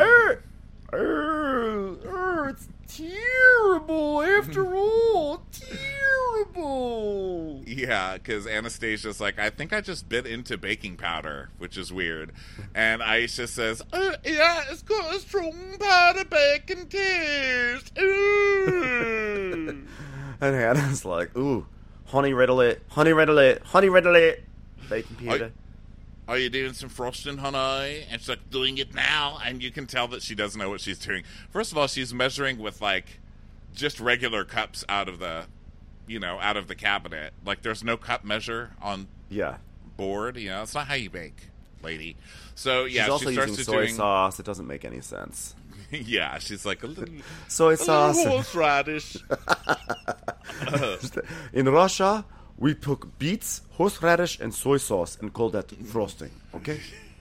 It's terrible after all. Terrible. Yeah, because Anastasia's like, I think I just bit into baking powder, which is weird. And Aisha says, yeah, it's got a strong powder baking taste. And Hannah's like, ooh, honey riddle it, baking powder. Are you doing some frosting, honey? And she's like, doing it now. And you can tell that she doesn't know what she's doing. First of all, she's measuring with, like, just regular cups out of the cabinet. Like, there's no cup measure on board. You know, it's not how you bake, lady. So, yeah, she's also she starts using soy sauce. It doesn't make any sense. Yeah, she's like, a little soy sauce. Horseradish. In Russia, we took beets, horseradish, and soy sauce and called that frosting, okay?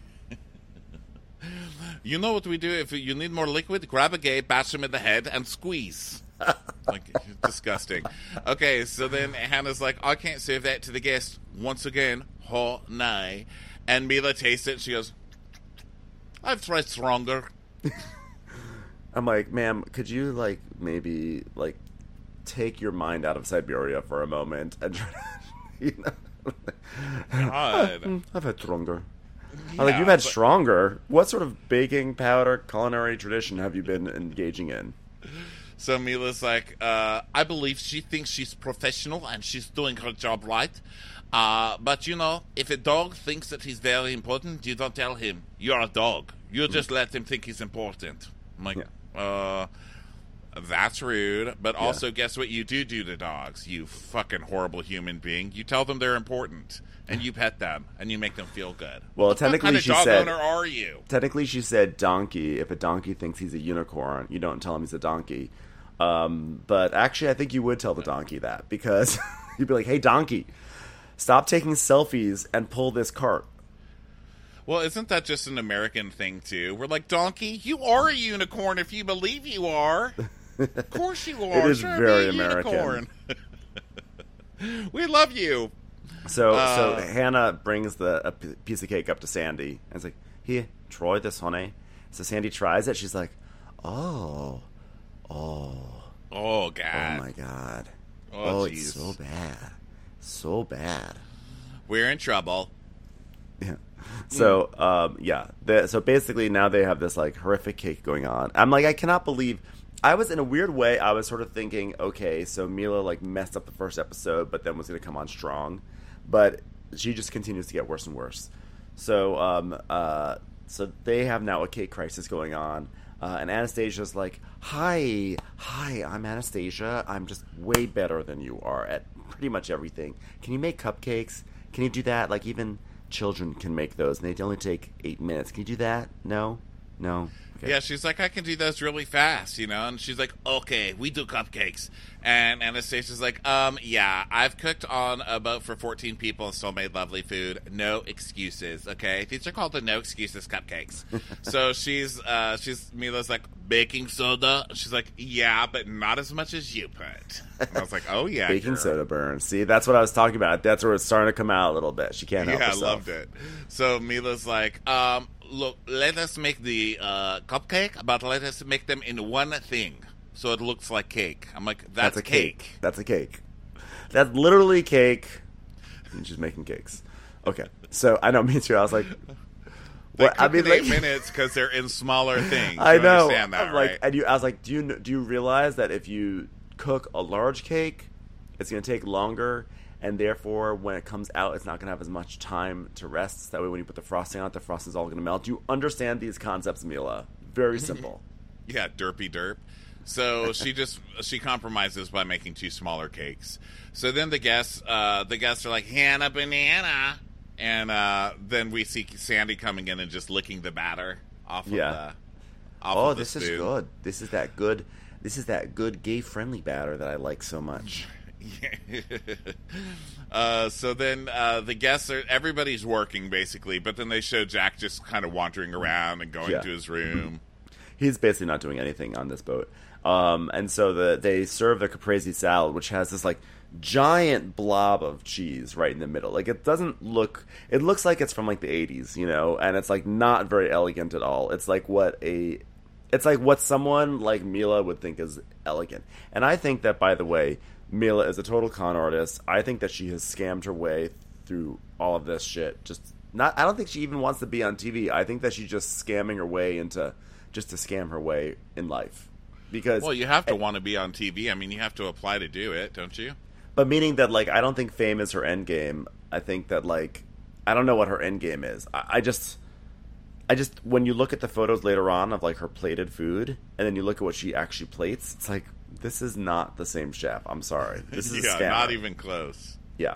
You know what we do? If you need more liquid, grab a gay, bash him in the head, and squeeze. Like, disgusting. Okay, so then Hannah's like, I can't serve that to the guest. Once again, nay. And Mila tastes it, and she goes, I've tried stronger. I'm like, ma'am, could you, like, maybe, like, take your mind out of Siberia for a moment and try to, you know? God. I've had stronger. I'm like, you've had stronger? What sort of baking powder culinary tradition have you been engaging in? So Mila's like, I believe she thinks she's professional and she's doing her job right. But, you know, if a dog thinks that he's very important, you don't tell him, you're a dog. You just let him think he's important. I'm like, that's rude. But also, guess what you do to dogs, you fucking horrible human being? You tell them they're important, and you pet them, and you make them feel good. Well, technically, what kind of dog owner are you? Technically, she said donkey. If a donkey thinks he's a unicorn, you don't tell him he's a donkey. But actually, I think you would tell the donkey that, because you'd be like, hey, donkey, stop taking selfies and pull this cart. Well, isn't that just an American thing, too? We're like, donkey, you are a unicorn if you believe you are. Of course you are. It is sure, very be a American. Unicorn. We love you. So Hannah brings a piece of cake up to Sandy. And it's like, here, try this, honey. So Sandy tries it. She's like, oh, God. Oh, my God. Oh, it's so bad. So bad. We're in trouble. Yeah. So, so basically now they have this, like, horrific cake going on. I'm like, I cannot believe... I was, in a weird way, I was sort of thinking, okay, so Mila, like, messed up the first episode, but then was going to come on strong. But she just continues to get worse and worse. So, so they have now a cake crisis going on. And Anastasia's like, hi, I'm Anastasia. I'm just way better than you are at pretty much everything. Can you make cupcakes? Can you do that? Like, even children can make those, and they only take 8 minutes. Can you do that? No? Okay. Yeah, she's like, I can do those really fast, you know? And she's like, okay, we do cupcakes. And Anastasia's like, yeah, I've cooked on a boat for 14 people and still made lovely food. No excuses, okay? These are called the no excuses cupcakes. So Mila's like, baking soda? She's like, yeah, but not as much as you put. And I was like, oh, yeah, baking soda burn. See, that's what I was talking about. That's where it's starting to come out a little bit. She can't help herself. Yeah, I loved it. So Mila's like, look, let us make the cupcake, but let us make them in one thing, so it looks like cake. I'm like, that's a cake. That's a cake. That's literally cake. And she's making cakes. Okay, so I know, me too. I was like, They What, cook in 8 minutes because they're in smaller things. I You know. understand that, I'm like, right? and I was like, do you realize that if you cook a large cake, it's going to take longer, and therefore when it comes out, it's not going to have as much time to rest. So that way, when you put the frosting on it, the frosting's all going to melt. Do you understand these concepts, Mila? Very simple. Yeah, derpy derp. So she compromises by making 2 smaller cakes. So then the guests are like, Hannah, banana. And then we see Sandy coming in and just licking the batter off of the off of the this spoon. is good. This is that good gay friendly batter that I like so much. So then the guests everybody's working basically, but then they show Jack just kind of wandering around and going to his room. He's basically not doing anything on this boat. And so they serve the caprese salad, which has this like giant blob of cheese right in the middle. Like it looks like it's from like the 80s, you know, and it's like not very elegant at all. It's like what someone like Mila would think is elegant. And I think that, by the way, Mila is a total con artist. I think that she has scammed her way through all of this shit. I don't think she even wants to be on TV. I think that she's just scamming her way into just to scam her way in life. Because you have to want to be on TV. I mean, you have to apply to do it, don't you? But meaning that, like, I don't think fame is her end game. I think that, like, I don't know what her end game is. I just when you look at the photos later on of like her plated food, and then you look at what she actually plates, it's like, this is not the same chef. I'm sorry. This is a scam. Not even close. Yeah.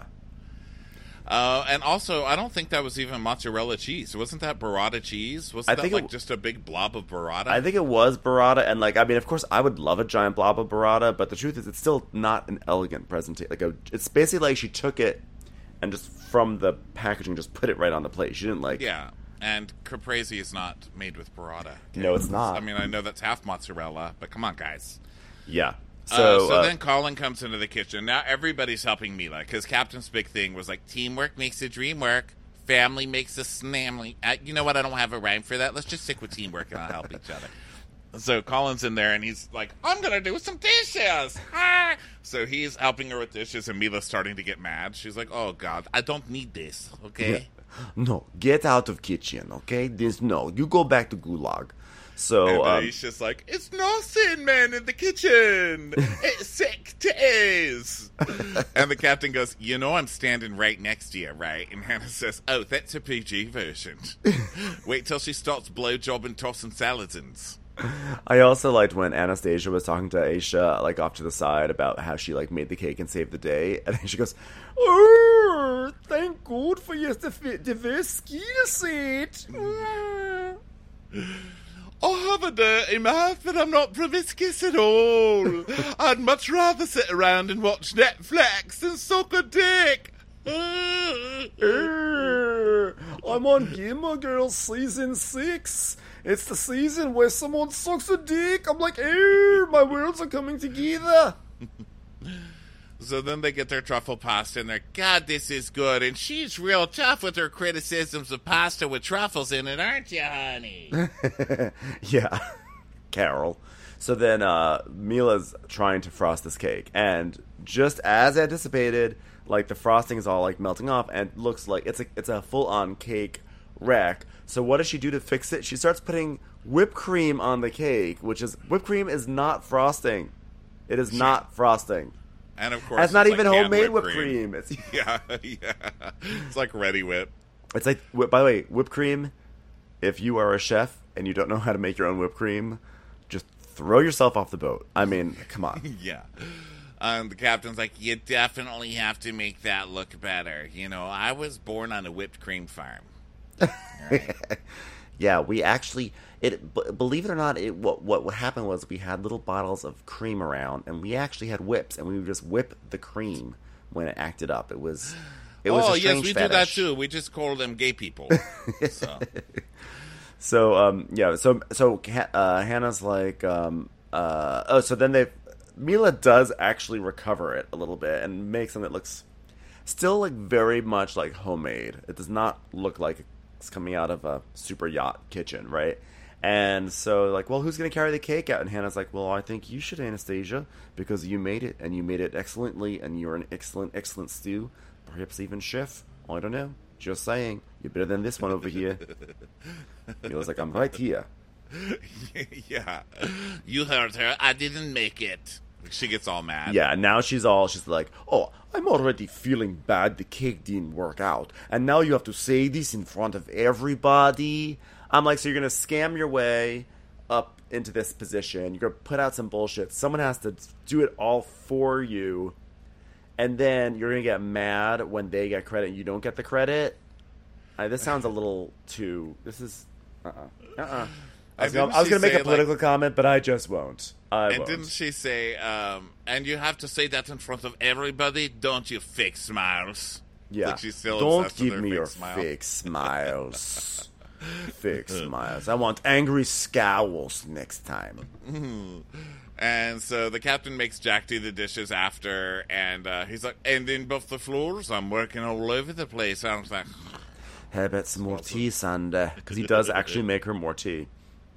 And also, I don't think that was even mozzarella cheese. Wasn't that burrata cheese? Wasn't that just a big blob of burrata? I think it was burrata, and like, I mean, of course, I would love a giant blob of burrata, but the truth is, it's still not an elegant presentation. It's basically like she took it and just from the packaging just put it right on the plate. She didn't like. Yeah, and caprese is not made with burrata. Okay? No, it's not. I mean, I know that's half mozzarella, but come on, guys. Yeah. So then Colin comes into the kitchen. Now everybody's helping Mila, because Captain's big thing was like, teamwork makes the dream work. Family makes the snamly. You know what? I don't have a rhyme for that. Let's just stick with teamwork and I'll help each other. So Colin's in there and he's like, I'm going to do some dishes. Ah! So he's helping her with dishes and Mila's starting to get mad. She's like, oh, God, I don't need this, okay? Yeah. No, get out of kitchen, okay? You go back to Gulag. So and he's just like, it's nothing, man, in the kitchen. It's sectors. And the captain goes, you know I'm standing right next to you, right? And Hannah says, oh, that's a PG version. Wait till she starts blowjobbing, tossing saladins. I also liked when Anastasia was talking to Aisha, like, off to the side about how she, like, made the cake and saved the day. And then she goes, oh, thank God for your diverse skill set. I have a dirty mouth, but I'm not promiscuous at all. I'd much rather sit around and watch Netflix than suck a dick. I'm on Gilmore Girls season 6. It's the season where someone sucks a dick. I'm like, my worlds are coming together. So then they get their truffle pasta and they're, God, this is good. And she's real tough with her criticisms of pasta with truffles in it, aren't you, honey? Yeah, Carol. So then Mila's trying to frost this cake. And just as anticipated, like, the frosting is all, like, melting off and looks like it's a full-on cake wreck. So what does she do to fix it? She starts putting whipped cream on the cake, whipped cream is not frosting. It is not frosting. And of course, it's not even like homemade whipped cream. It's yeah. It's like ready whip. It's like, by the way, whipped cream. If you are a chef and you don't know how to make your own whipped cream, just throw yourself off the boat. I mean, come on. Yeah. The captain's like, you definitely have to make that look better. You know, I was born on a whipped cream farm. Right? Yeah, we actually, believe it or not, what happened was we had little bottles of cream around, and we actually had whips, and we would just whip the cream when it acted up. It was a strange yes, we fetish. do that too. We just call them gay people. So Hannah's like, so then Mila does actually recover it a little bit and make something that looks still like very much like homemade. It does not look like it's coming out of a super yacht kitchen, right? And so, like, well, who's going to carry the cake out? And Hannah's like, well, I think you should, Anastasia, because you made it, and you made it excellently, and you're an excellent stew, perhaps even chef. I don't know. Just saying. You're better than this one over here. Mila's like, I'm right here. Yeah. You heard her. I didn't make it. She gets all mad. Yeah, now she's like, oh, I'm already feeling bad the cake didn't work out. And now you have to say this in front of everybody. I'm like, so you're going to scam your way up into this position. You're going to put out some bullshit. Someone has to do it all for you. And then you're going to get mad when they get credit and you don't get the credit. This sounds a little too... This is... I was going to make a political comment, but I just won't. Didn't she say, and you have to say that in front of everybody, don't you fake smiles? Yeah. Like she's still don't give me your smile. fake smiles. Fake smiles. I want angry scowls next time. And so the captain makes Jack do the dishes after, and he's like, and in both the floors, I'm working all over the place. I was like... How about some more tea, Sunday? Because he does actually make her more tea.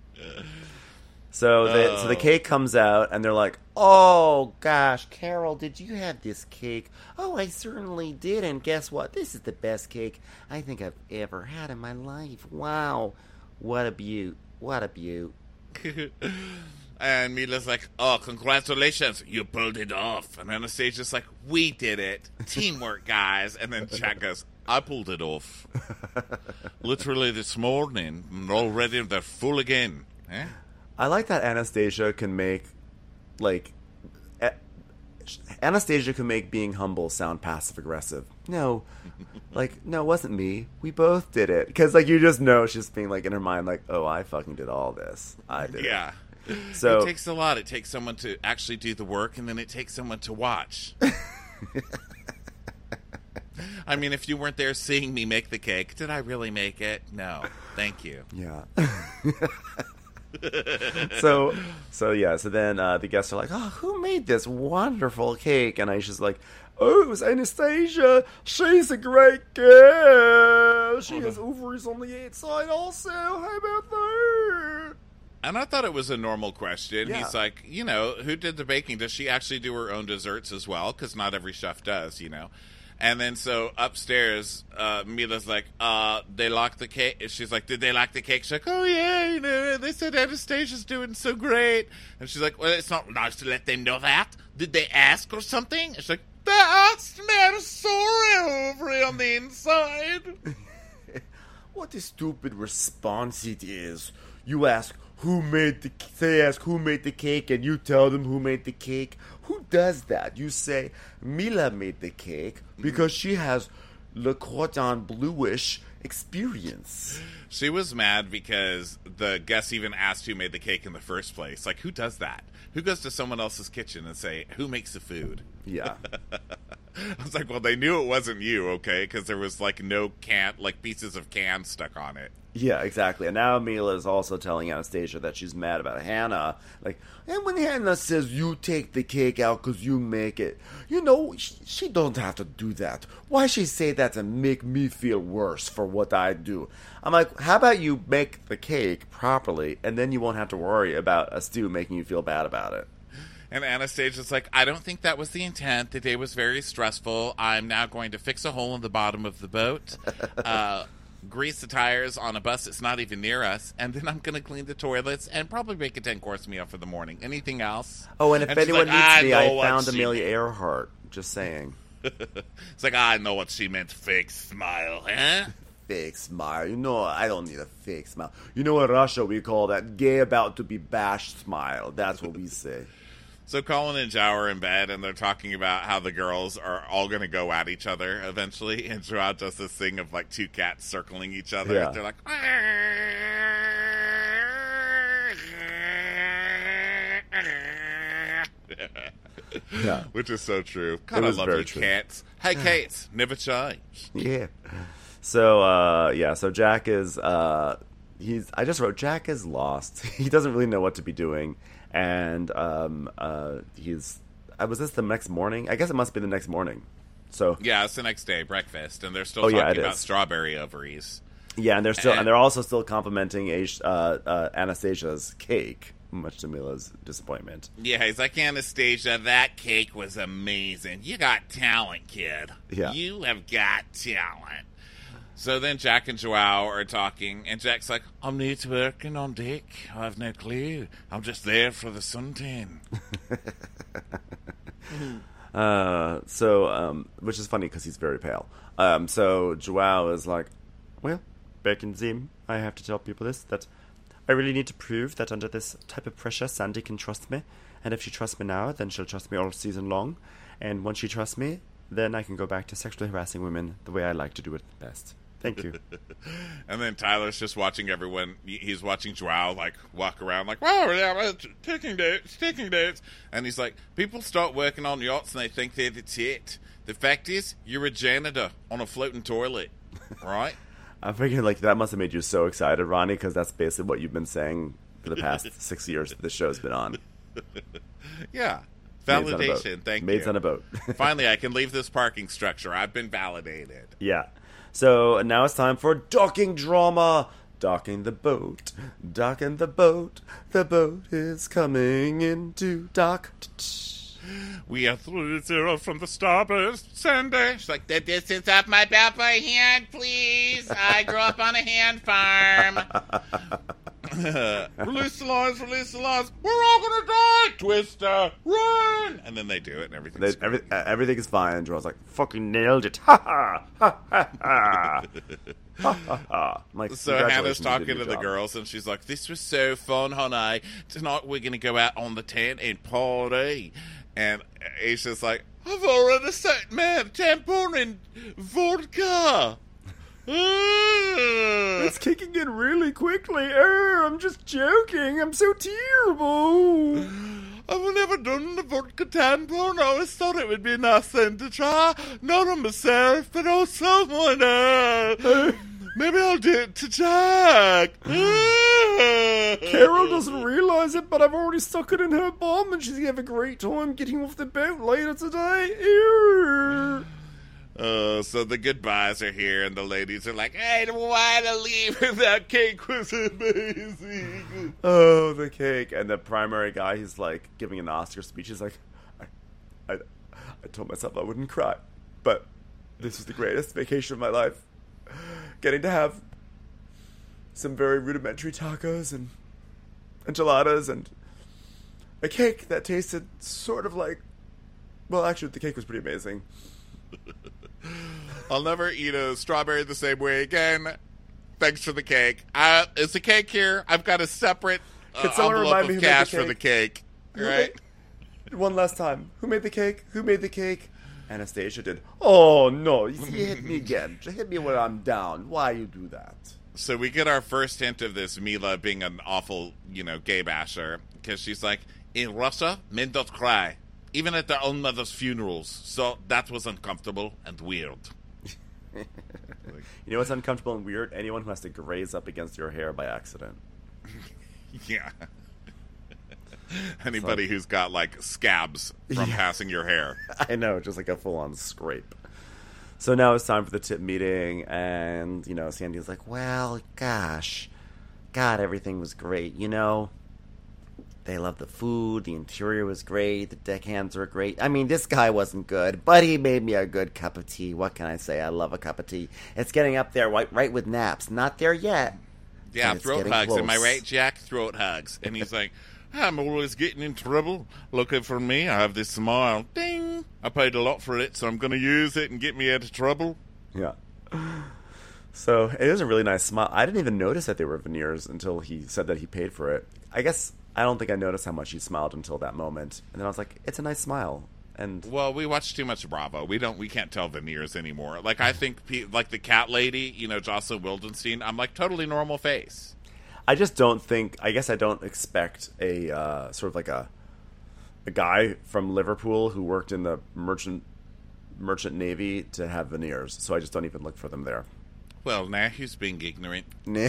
So the cake comes out, and they're like, oh, gosh, Carol, did you have this cake? Oh, I certainly did, and guess what? This is the best cake I think I've ever had in my life. Wow. What a beaut. What a beaut. And Mila's like, oh, congratulations, you pulled it off. And Anastasia's like, we did it. Teamwork, guys. And then Jack goes, I pulled it off. Literally this morning, and already they're full again. Eh? I like that Anastasia can make, Anastasia can make being humble sound passive-aggressive. No, no, it wasn't me. We both did it. Because, you just know she's being, in her mind, oh, I fucking did all this. I did it. Yeah. So, it takes a lot. It takes someone to actually do the work, and then it takes someone to watch. I mean, if you weren't there seeing me make the cake, did I really make it? No. Thank you. Yeah. So then the guests are like, oh, who made this wonderful cake? And Aisha's like, oh, it was Anastasia. She's a great girl. She has ovaries on the outside also. How about that? And I thought it was a normal question. Yeah. He's like, who did the baking? Does she actually do her own desserts as well? Because not every chef does, And then so upstairs, Mila's like, they locked the cake. She's like, did they lock the cake? She's like, oh yeah, they said Anastasia's doing so great. And she's like, well, it's not nice to let them know that. Did they ask or something? And she's like, that smells so ovary on the inside. What a stupid response it is. You ask they ask who made the cake, and you tell them who made the cake. Who does that? You say, Mila made the cake because she has Le Cordon Bluish experience. She was mad because the guests even asked who made the cake in the first place. Like, who does that? Who goes to someone else's kitchen and say, who makes the food? Yeah. I was like, well, they knew it wasn't you, okay? Because there was, no pieces of can stuck on it. Yeah, exactly. And now Mila is also telling Anastasia that she's mad about Hannah. And when Hannah says you take the cake out because you make it, she don't have to do that. Why she say that to make me feel worse for what I do? I'm like, how about you make the cake properly, and then you won't have to worry about a stew making you feel bad about it. And Anastasia's like, I don't think that was the intent. The day was very stressful. I'm now going to fix a hole in the bottom of the boat, grease the tires on a bus that's not even near us, and then I'm going to clean the toilets and probably make a 10-course meal for the morning. Anything else? Oh, and if anyone needs me, I found Amelia Earhart. Just saying. It's like, I know what she meant, fake smile, huh? Fake smile. I don't need a fake smile. In Russia, we call that gay about to be bashed smile. That's what we say. So Colin and Zhao are in bed, and they're talking about how the girls are all going to go at each other eventually. And Zhao does this thing of, two cats circling each other. Yeah. And they're like... Yeah. Which is so true. God, I love you, true. cats. Hey, cats, never change. Yeah. So, so Jack is... I just wrote, Jack is lost. He doesn't really know what to be doing. And was this the next morning? I guess it must be the next morning. So yeah, it's the next day, breakfast, and they're still talking about strawberry ovaries. Yeah, and they're also still complimenting Anastasia's cake, much to Mila's disappointment. Yeah, he's like, Anastasia, that cake was amazing. You got talent, kid. Yeah. You have got talent. So then Jack and Joao are talking, and Jack's like, I'm not working on deck. I have no clue. I'm just there for the suntan. Which is funny because he's very pale. So Joao is like, well, back in Zim, I have to tell people this, that I really need to prove that under this type of pressure, Sandy can trust me. And if she trusts me now, then she'll trust me all season long. And once she trusts me, then I can go back to sexually harassing women the way I like to do it best. Thank you. And then Tyler's just watching everyone. He's watching Joao, like, walk around like, wow, yeah, taking dates. And he's like, people start working on yachts and they think they're it. The fact is, you're a janitor on a floating toilet, right? I'm thinking, like, that must have made you so excited, Ronnie, because that's basically what you've been saying for the past 6 years that the show's been on. Yeah. Validation, thank you. Maids on a boat. Finally, I can leave this parking structure. I've been validated. Yeah. So now it's time for docking drama. Docking the boat. Docking the boat. The boat is coming into dock. We are 3-0 from the starboard, Sandy. She's like, the distance off my belt by hand, please. I grew up on a hand farm. Release the lines. We're all gonna die. Twister, run! And then they do it, and everything is fine. And Joel's like, fucking nailed it. Ha ha ha ha ha. Ha ha ha. Like, so Hannah's talking to the girls, and she's like, "This was so fun, honey. Tonight we're gonna go out on the tent and party." And Aisha's like, "I've already set my tampon in vodka." It's kicking in really quickly. I'm just joking. I'm so terrible. I've never done the vodka tampon. I always thought it would be a nice thing to try. Not on myself, but on someone else. Maybe I'll do it to Jack. Carol doesn't realize it, but I've already stuck it in her bum, and she's going to have a great time getting off the boat later today. So the goodbyes are here, and the ladies are like, I don't want to leave. That cake was amazing. Oh, the cake. And the primary guy, he's like giving an Oscar speech. He's like, I told myself I wouldn't cry, but this was the greatest vacation of my life. Getting to have some very rudimentary tacos and enchiladas and a cake that tasted sort of like, well, actually, the cake was pretty amazing. I'll never eat a strawberry the same way again. Thanks for the cake. Is the cake here? I've got a separate envelope of cash for the cake. Right? One last time. Who made the cake? Who made the cake? Anastasia did. Oh, no. You hit me again. Hit me when I'm down. Why you do that? So we get our first hint of this Mila being an awful, gay basher. Because she's like, in Russia, men don't cry. Even at their own mother's funerals. So that was uncomfortable and weird. You know what's uncomfortable and weird? Anyone who has to graze up against your hair by accident. Yeah. Anybody who's got, like, scabs from passing your hair. I know, just like a full-on scrape. So now it's time for the tip meeting, and, Sandy's like, well, gosh. God, everything was great, They loved the food, the interior was great, the deckhands were great. I mean, this guy wasn't good, but he made me a good cup of tea. What can I say? I love a cup of tea. It's getting up there right with naps. Not there yet. Yeah, throat hugs. Close. Am I right, Jack? Throat hugs. And he's like, I'm always getting in trouble. Looking for me, I have this smile. Ding! I paid a lot for it, so I'm going to use it and get me out of trouble. Yeah. So it is a really nice smile. I didn't even notice that they were veneers until he said that he paid for it. I guess I don't think I noticed how much he smiled until that moment. And then I was like, it's a nice smile. And well, we watched too much Bravo. We can't tell veneers anymore. Like, I think, like the cat lady, Jocelyn Wildenstein, I'm like, totally normal face. I just don't think, I guess I don't expect a sort of like a guy from Liverpool who worked in the merchant navy to have veneers. So I just don't even look for them there. Well, now who's being ignorant?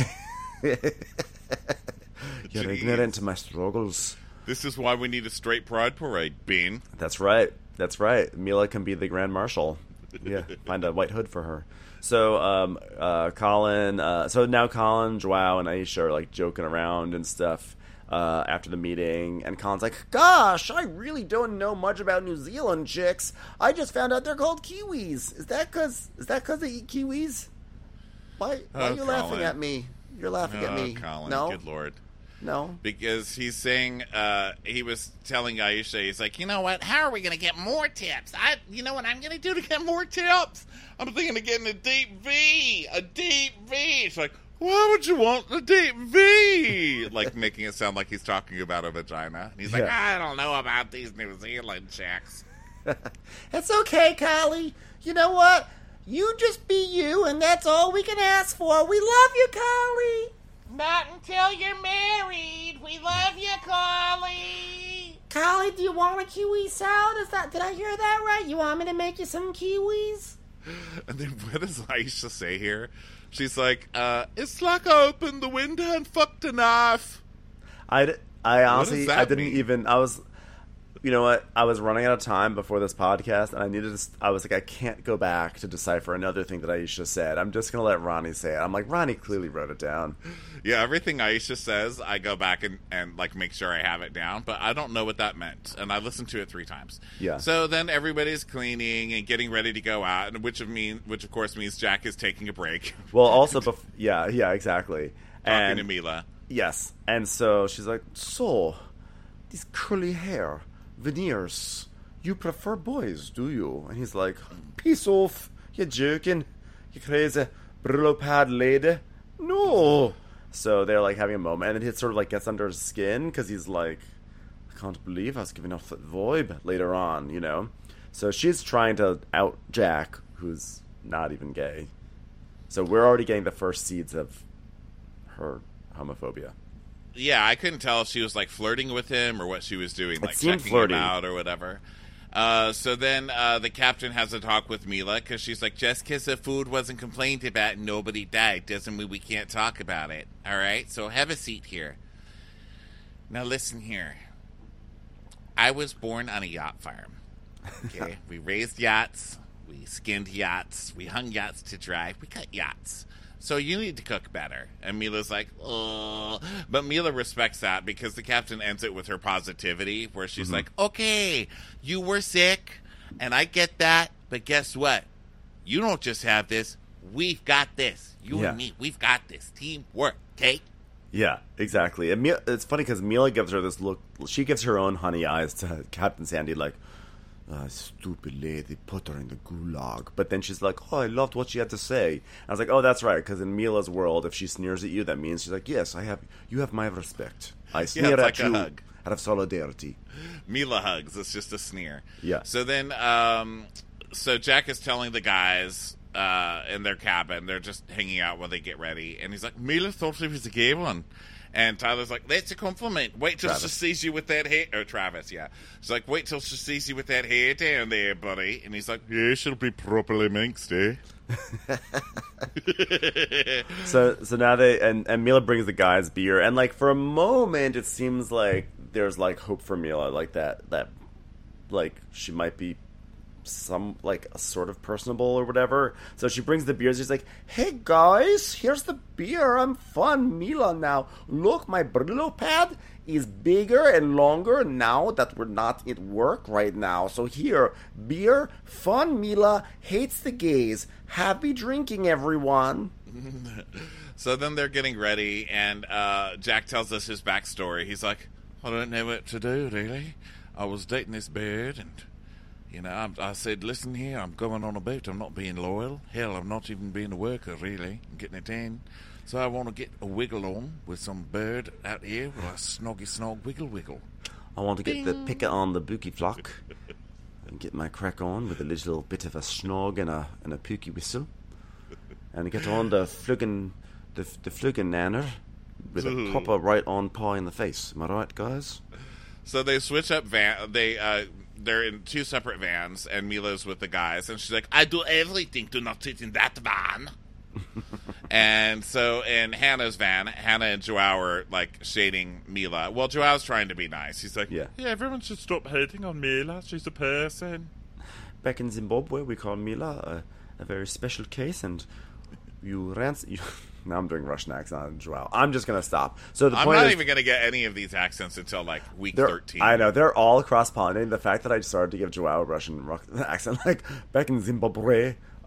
You're ignorant to my struggles. This is why we need a straight pride parade, Bean. That's right. Mila can be the Grand Marshal. Yeah, find a white hood for her. So, Colin... so now Colin, Joao, and Aisha are, like, joking around and stuff after the meeting. And Colin's like, gosh, I really don't know much about New Zealand chicks. I just found out they're called Kiwis. Is that because they eat kiwis? Why are you laughing Colin. at me? You're laughing at me. Colin, No? good Lord. No? Because he's saying, he was telling Aisha, he's like, you know what, how are we going to get more tips? You know what I'm going to do to get more tips? I'm thinking of getting a deep V. A deep V. It's like, why would you want a deep V? Like, making it sound like he's talking about a vagina. And he's like, I don't know about these New Zealand chicks. It's okay, Kylie. You know what? You just be you, and that's all we can ask for. We love you, Kylie. Not until you're married. We love you, Carly. Kylie, do you want a kiwi salad? Did I hear that right? You want me to make you some kiwis? And then what does Aisha say here? She's like, it's like I opened the window and fucked a knife. I honestly, that I didn't mean? even, I was, you know what, I was running out of time before this podcast, and I was like, I can't go back to decipher another thing that Aisha said. I'm just going to let Ronnie say it. I'm like, Ronnie clearly wrote it down. Yeah, everything Aisha says, I go back and like make sure I have it down, but I don't know what that meant, and I listened to it 3 times. Yeah. So then everybody's cleaning and getting ready to go out, and which of course means Jack is taking a break. Well, also, yeah, exactly. Talking to Mila. Yes, and so she's like, so, this curly hair, veneers, you prefer boys, do you? And he's like, peace off, you joking, you crazy Brillo pad lady. No. So they're like having a moment, and it sort of like gets under his skin because he's like, I can't believe I was giving off that vibe later on, you know? So she's trying to out Jack, who's not even gay. So we're already getting the first seeds of her homophobia. Yeah, I couldn't tell if she was like flirting with him or what she was doing, like seemed checking flirty. him out or whatever. So then the captain has a talk with Mila because she's like, just because the food wasn't complained about and nobody died doesn't mean we can't talk about it. All right, so have a seat here. Now listen here. I was born on a yacht farm. Okay, we raised yachts, we skinned yachts, we hung yachts to dry, we cut yachts. So you need to cook better. And Mila's like, oh. But Mila respects that because the captain ends it with her positivity where she's like, okay, you were sick, and I get that, but guess what? You don't just have this. We've got this. You and me, we've got this. Teamwork, okay? Yeah, exactly. And it's funny because Mila gives her this look. She gives her own honey eyes to Captain Sandy, like, stupid lady, put her in the gulag. But then she's like, oh, I loved what she had to say. And I was like, oh, that's right, because in Mila's world, if she sneers at you, that means she's like, yes, you have my respect. I sneer it's at like you a hug. out of solidarity. Mila hugs. It's just a sneer. Yeah. So then, so Jack is telling the guys in their cabin, they're just hanging out while they get ready, and he's like, Mila thought she was a gay one. And Tyler's like, that's a compliment. Wait till she sees you with that hair. Oh, Travis, yeah. She's like, wait till she sees you with that hair down there, buddy. And he's like, yeah, she'll be properly minxed, eh? So now and Mila brings the guys beer, and like for a moment it seems like there's like hope for Mila, like that like she might be some like a sort of personable or whatever. So she brings the beers. She's like, hey guys, here's the beer. I'm fun Mila now. Look, my Brillo pad is bigger and longer now that we're not at work right now. So here, beer, fun Mila, hates the gays. Happy drinking, everyone. So then they're getting ready, and Jack tells us his backstory. He's like, I don't know what to do, really. I was dating this bird, and, you know, I said, listen here, I'm going on a boat. I'm not being loyal. Hell, I'm not even being a worker, really. I'm getting it in. So I want to get a wiggle on with some bird out here with a snoggy snog wiggle wiggle. I want to get the picker on the bookie flock and get my crack on with a little bit of a snog and a pookie whistle, and get on the flugen nanner with a proper right on paw in the face. Am I right, guys? So they switch up they're in 2 separate vans, and Mila's with the guys, and she's like, I do everything to not sit in that van. And so in Hannah's van, Hannah and Joao are like shading Mila. Well, Joao's trying to be nice. He's like, yeah, everyone should stop hating on Mila. She's a person. Back in Zimbabwe, we call Mila a very special case, and you now I'm doing Russian accent on Joao. I'm just going to stop. So I'm not even going to get any of these accents until like week 13. I know. They're all cross-pollinating. The fact that I started to give Joao a Russian accent, like back in Zimbabwe,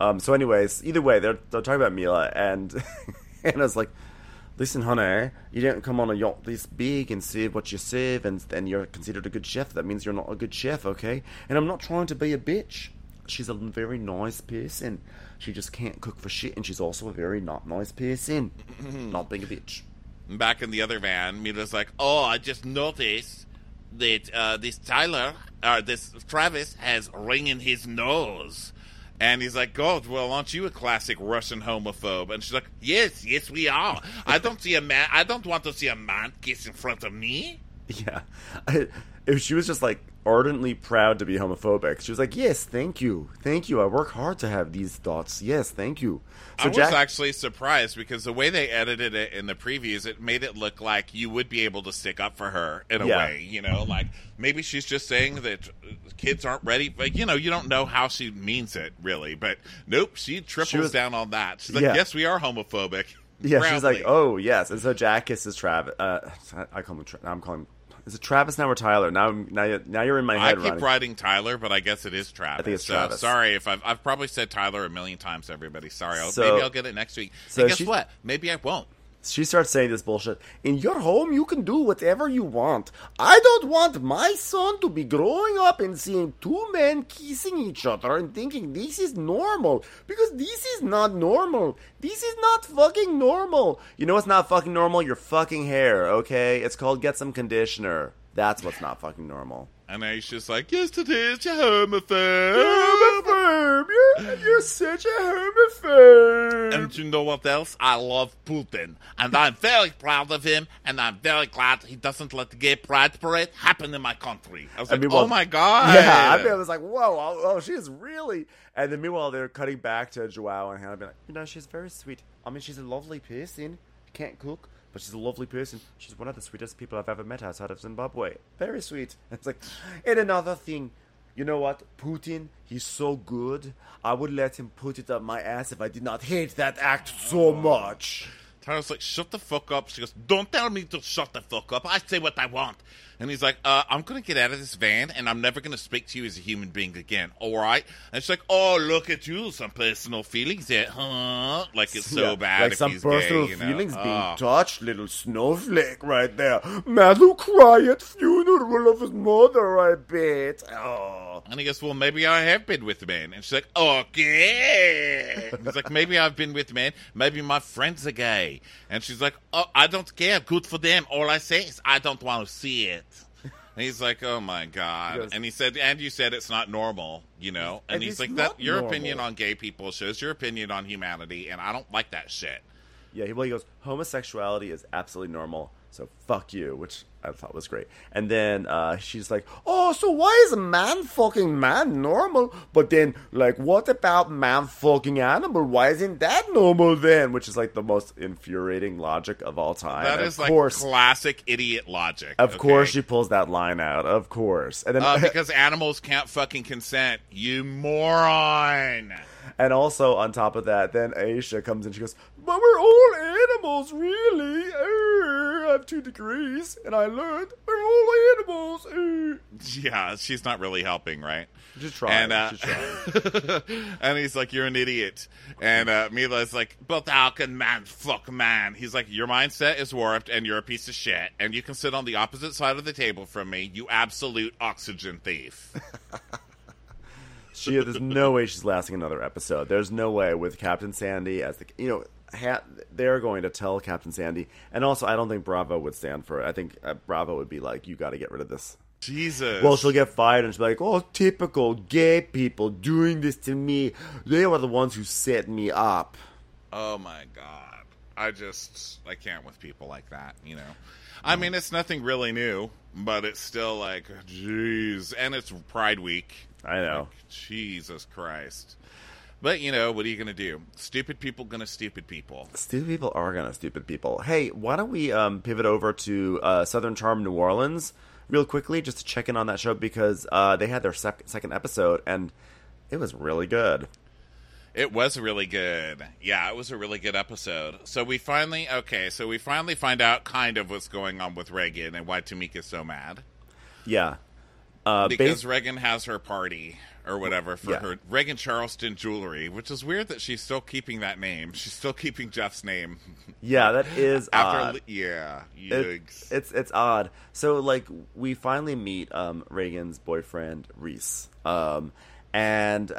So anyways, either way, they're talking about Mila, and Anna's like, listen, honey, you didn't come on a yacht this big and serve what you serve, and you're considered a good chef. That means you're not a good chef, okay? And I'm not trying to be a bitch. She's a very nice person. She just can't cook for shit, and she's also a very not nice person. Not being a bitch. Back in the other van, Mila's like, oh, I just noticed that this Travis has ring in his nose. And he's like, God, well, aren't you a classic Russian homophobe? And she's like, yes, we are. I don't want to see a man kiss in front of me. Yeah. If she was just like ardently proud to be homophobic, she was like, yes, thank you. I work hard to have these thoughts. Yes, thank you. So I was actually surprised because the way they edited it in the previews, it made it look like you would be able to stick up for her in a way, you know, like maybe she's just saying that kids aren't ready, but you know, you don't know how she means it really, but nope, she triples down on that. She's like, yes, we are homophobic. Yeah, proudly. She's like, oh, yes. And so Jack kisses Travis. I call him, I'm calling him, is it Travis now or Tyler? Now you're in my head. I keep writing Tyler, but I guess it is Travis. I think it's Travis. Sorry if I've probably said Tyler a million times. Everybody, sorry. Maybe I'll get it next week. So and guess what? Maybe I won't. She starts saying this bullshit. In your home, you can do whatever you want. I don't want my son to be growing up and seeing two men kissing each other and thinking this is normal. Because this is not normal. This is not fucking normal. You know what's not fucking normal? Your fucking hair, okay? It's called get some conditioner. That's what's not fucking normal. And Aisha's like, yes, it is, you're homophobe. You're such a homophobe. And you know what else? I love Putin. And I'm very proud of him. And I'm very glad he doesn't let the gay pride parade happen in my country. I was like, oh my God. Yeah, I was like, whoa, oh, she's really... And then meanwhile, they're cutting back to Joao and Hannah being like, you know, she's very sweet. I mean, she's a lovely person. Can't cook. But she's a lovely person. She's one of the sweetest people I've ever met outside of Zimbabwe. Very sweet. It's like, and another thing, you know what? Putin, he's so good. I would let him put it up my ass if I did not hate that act so much. Tyler's like, shut the fuck up. She goes, don't tell me to shut the fuck up. I say what I want. And he's like, I'm going to get out of this van, and I'm never going to speak to you as a human being again, all right? And she's like, oh, look at you, some personal feelings there, huh? Like it's so bad like if some he's personal gay, you know? feelings being touched, little snowflake right there. Man who cry at funeral of his mother, I bet. Oh. And he goes, well, maybe I have been with men. And she's like, okay. And he's like, maybe I've been with men. Maybe my friends are gay. And she's like, oh, I don't care. Good for them. All I say is I don't want to see it. And he's like, oh my God. Goes, and he said, and you said it's not normal, you know? And he's like, that your opinion on gay people shows your opinion on humanity, and I don't like that shit. Yeah, he goes, homosexuality is absolutely normal, so fuck you, which I thought was great. And then she's like, oh, so why is a man fucking man normal? But then, like, what about man fucking animal? Why isn't that normal then? Which is, like, the most infuriating logic of all time. That is, like, classic idiot logic. Of course she pulls that line out. Of course. And then because animals can't fucking consent. You moron. And also, on top of that, then Aisha comes in, she goes, but we're all animals, really. I have 2 degrees, and I learned we're all animals. Yeah, she's not really helping, right? Just trying. And, and he's like, you're an idiot. And Mila's like, but how can man fuck man? He's like, your mindset is warped, and you're a piece of shit, and you can sit on the opposite side of the table from me, you absolute oxygen thief. There's no way she's lasting another episode. There's no way with Captain Sandy as the, you know, they're going to tell Captain Sandy. And also, I don't think Bravo would stand for it. I think Bravo would be like, you got to get rid of this. Jesus. Well, she'll get fired and she'll be like, oh, typical gay people doing this to me. They were the ones who set me up. Oh, my God. I can't with people like that, you know. I mean, it's nothing really new, but it's still like, jeez. And it's Pride Week. I know. Like, Jesus Christ. But, you know, what are you going to do? Stupid people going to stupid people. Stupid people are going to stupid people. Hey, why don't we pivot over to Southern Charm New Orleans real quickly just to check in on that show because they had their second episode and it was really good. It was really good. Yeah, it was a really good episode. So we finally find out kind of what's going on with Reagan and why Tamika's so mad. Yeah. Because Reagan has her party, or whatever for her Reagan Charleston Jewelry, which is weird that she's still keeping that name. She's still keeping Jeff's name. Yeah, that is odd. It's odd. So like we finally meet Reagan's boyfriend Reese, and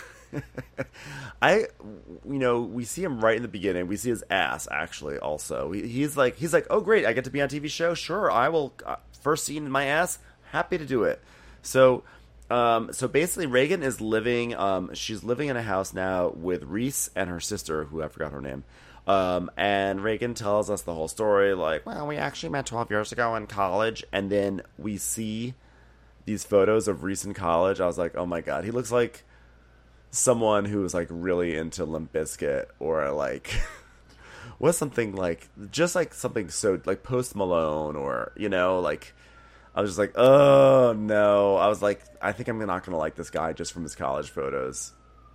we see him right in the beginning. We see his ass actually. Also, he's like, oh great, I get to be on a TV show. Sure, I will. First scene in my ass, happy to do it. So basically, Reagan is living. She's living in a house now with Reese and her sister, who I forgot her name. And Reagan tells us the whole story, like, well, we actually met 12 years ago in college, and then we see these photos of Reese in college. I was like, oh my god, he looks like someone who was like really into Limp Bizkit, or like was something like just like something so like Post Malone, or like. I was just like, oh no. I was like, I think I'm not going to like this guy just from his college photos.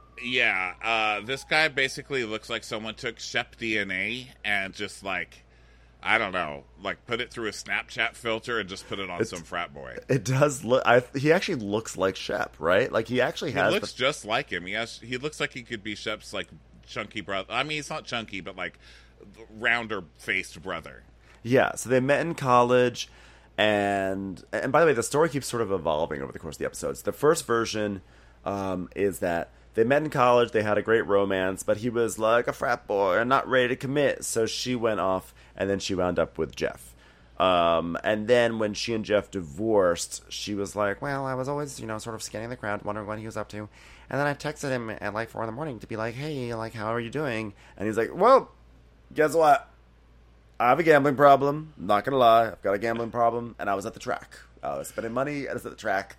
Yeah, this guy basically looks like someone took Shep DNA and just like, I don't know, like put it through a Snapchat filter and just put it on some frat boy. It does look, he actually looks like Shep, right? Like he actually has. He looks just like him. He looks like he could be Shep's like chunky brother. I mean, he's not chunky, but like rounder faced brother. Yeah, so they met in college. And by the way, the story keeps sort of evolving over the course of the episodes. The first version is that they met in college, they had a great romance, but he was like a frat boy and not ready to commit. So she went off, and then she wound up with Jeff. And then when she and Jeff divorced, she was like, well, I was always, sort of scanning the crowd, wondering what he was up to. And then I texted him at like 4 a.m. to be like, hey, like, how are you doing? And he's like, well, guess what? I have a gambling problem. I'm not going to lie. I've got a gambling problem. And I was at the track. I was spending money. I was at the track.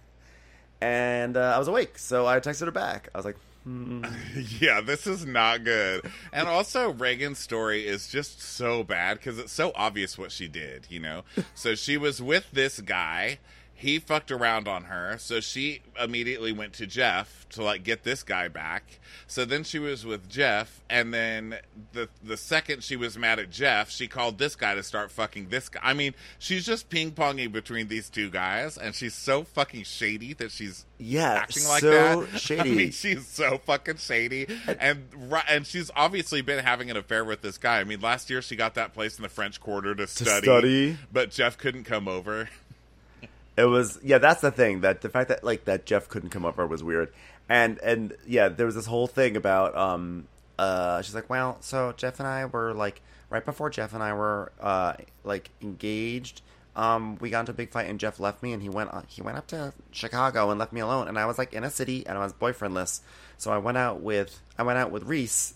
And I was awake. So I texted her back. I was like, Yeah, this is not good. And also, Reagan's story is just so bad because it's so obvious what she did, So she was with this guy. He fucked around on her, so she immediately went to Jeff to, like, get this guy back. So then she was with Jeff, and then the second she was mad at Jeff, she called this guy to start fucking this guy. I mean, she's just ping-ponging between these two guys, and she's so fucking shady that she's acting like that. Shady. I mean, she's so fucking shady, and she's obviously been having an affair with this guy. I mean, last year she got that place in the French Quarter to study, but Jeff couldn't come over. It was, that's the thing, that the fact that, like, that Jeff couldn't come over was weird. And yeah, there was this whole thing about, she's like, well, so Jeff and I were, like, right before Jeff and I were, like, engaged, we got into a big fight, and Jeff left me, and he went up to Chicago and left me alone, and I was, like, in a city, and I was boyfriendless, so I went out with Reese,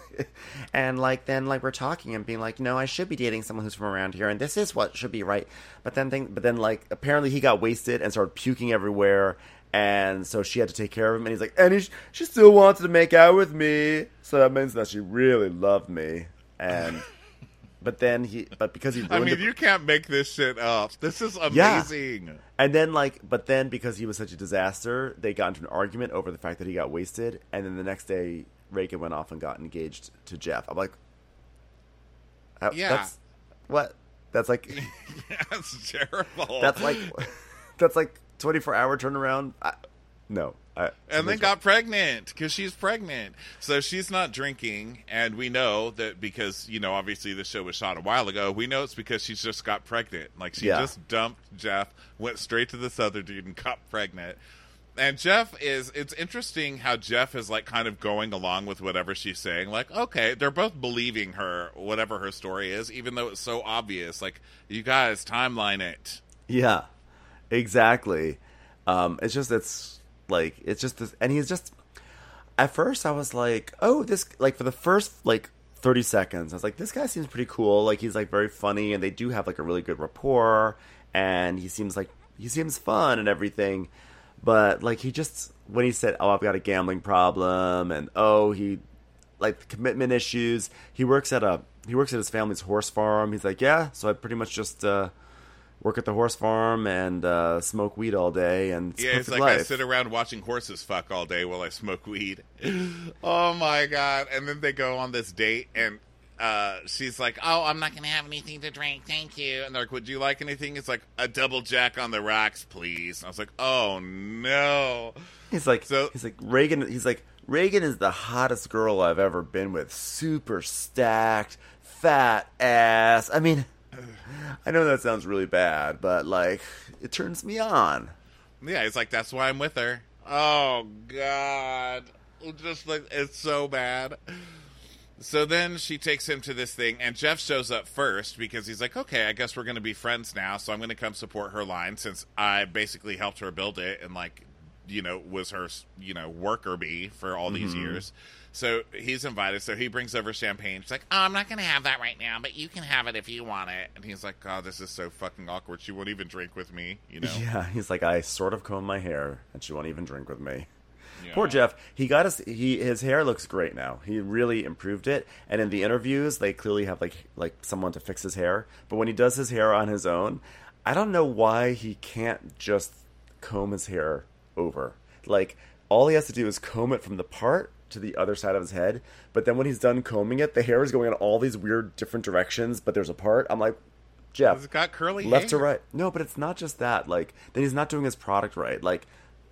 and like then like we're talking and being like, I should be dating someone who's from around here, and this is what should be right. But then like apparently he got wasted and started puking everywhere, and so she had to take care of him. And he's like, and she still wanted to make out with me, so that means that she really loved me. And but because he ruined I mean, you can't make this shit up. This is amazing. Yeah. And then because he was such a disaster, they got into an argument over the fact that he got wasted, and then the next day Reagan went off and got engaged to Jeff. I'm like, that's what? That's like, that's terrible. That's like 24-hour turnaround. And then got pregnant because she's pregnant. So she's not drinking, and we know that because, obviously the show was shot a while ago. We know it's because she's just got pregnant. Like, she just dumped Jeff, went straight to this other dude and got pregnant. And it's interesting how Jeff is, like, kind of going along with whatever she's saying. Like, okay, they're both believing her, whatever her story is, even though it's so obvious. Like, you guys, timeline it. Yeah, exactly. It's just this, and he's just, at first I was like, oh, this, like, for the first, like, 30 seconds, I was like, this guy seems pretty cool. Like, he's, like, very funny, and they do have, like, a really good rapport, and he seems fun and everything. But, like, when he said, oh, I've got a gambling problem, and, he, like, commitment issues, he works at his family's horse farm. He's like, yeah, so I pretty much just, work at the horse farm and, smoke weed all day, and it's like life. I sit around watching horses fuck all day while I smoke weed. Oh, my God. And then they go on this date, and she's like, oh, I'm not going to have anything to drink. Thank you. And they're like, would you like anything? It's like, a double Jack on the rocks, please. And I was like, oh, no. He's like, Reagan is the hottest girl I've ever been with. Super stacked, fat ass. I mean, I know that sounds really bad, but, like, it turns me on. Yeah, he's like, that's why I'm with her. Oh, God. Just like, it's so bad. So then she takes him to this thing, and Jeff shows up first because he's like, okay, I guess we're going to be friends now, so I'm going to come support her line since I basically helped her build it and, like, you know, was her, you know, worker bee for all these years. So he's invited, so he brings over champagne. She's like, oh, I'm not going to have that right now, but you can have it if you want it. And he's like, God, this is so fucking awkward. She won't even drink with me, you know? Yeah, he's like, I sort of comb my hair, and she won't even drink with me. Yeah. Poor Jeff. His hair looks great now. He really improved it. And in the interviews, they clearly have like someone to fix his hair. But when he does his hair on his own, I don't know why he can't just comb his hair over. Like, all he has to do is comb it from the part to the other side of his head. But then when he's done combing it, the hair is going in all these weird different directions, but there's a part. I'm like, Jeff, it's got curly left hair. to right. No, but it's not just that. Like, then he's not doing his product right. Like,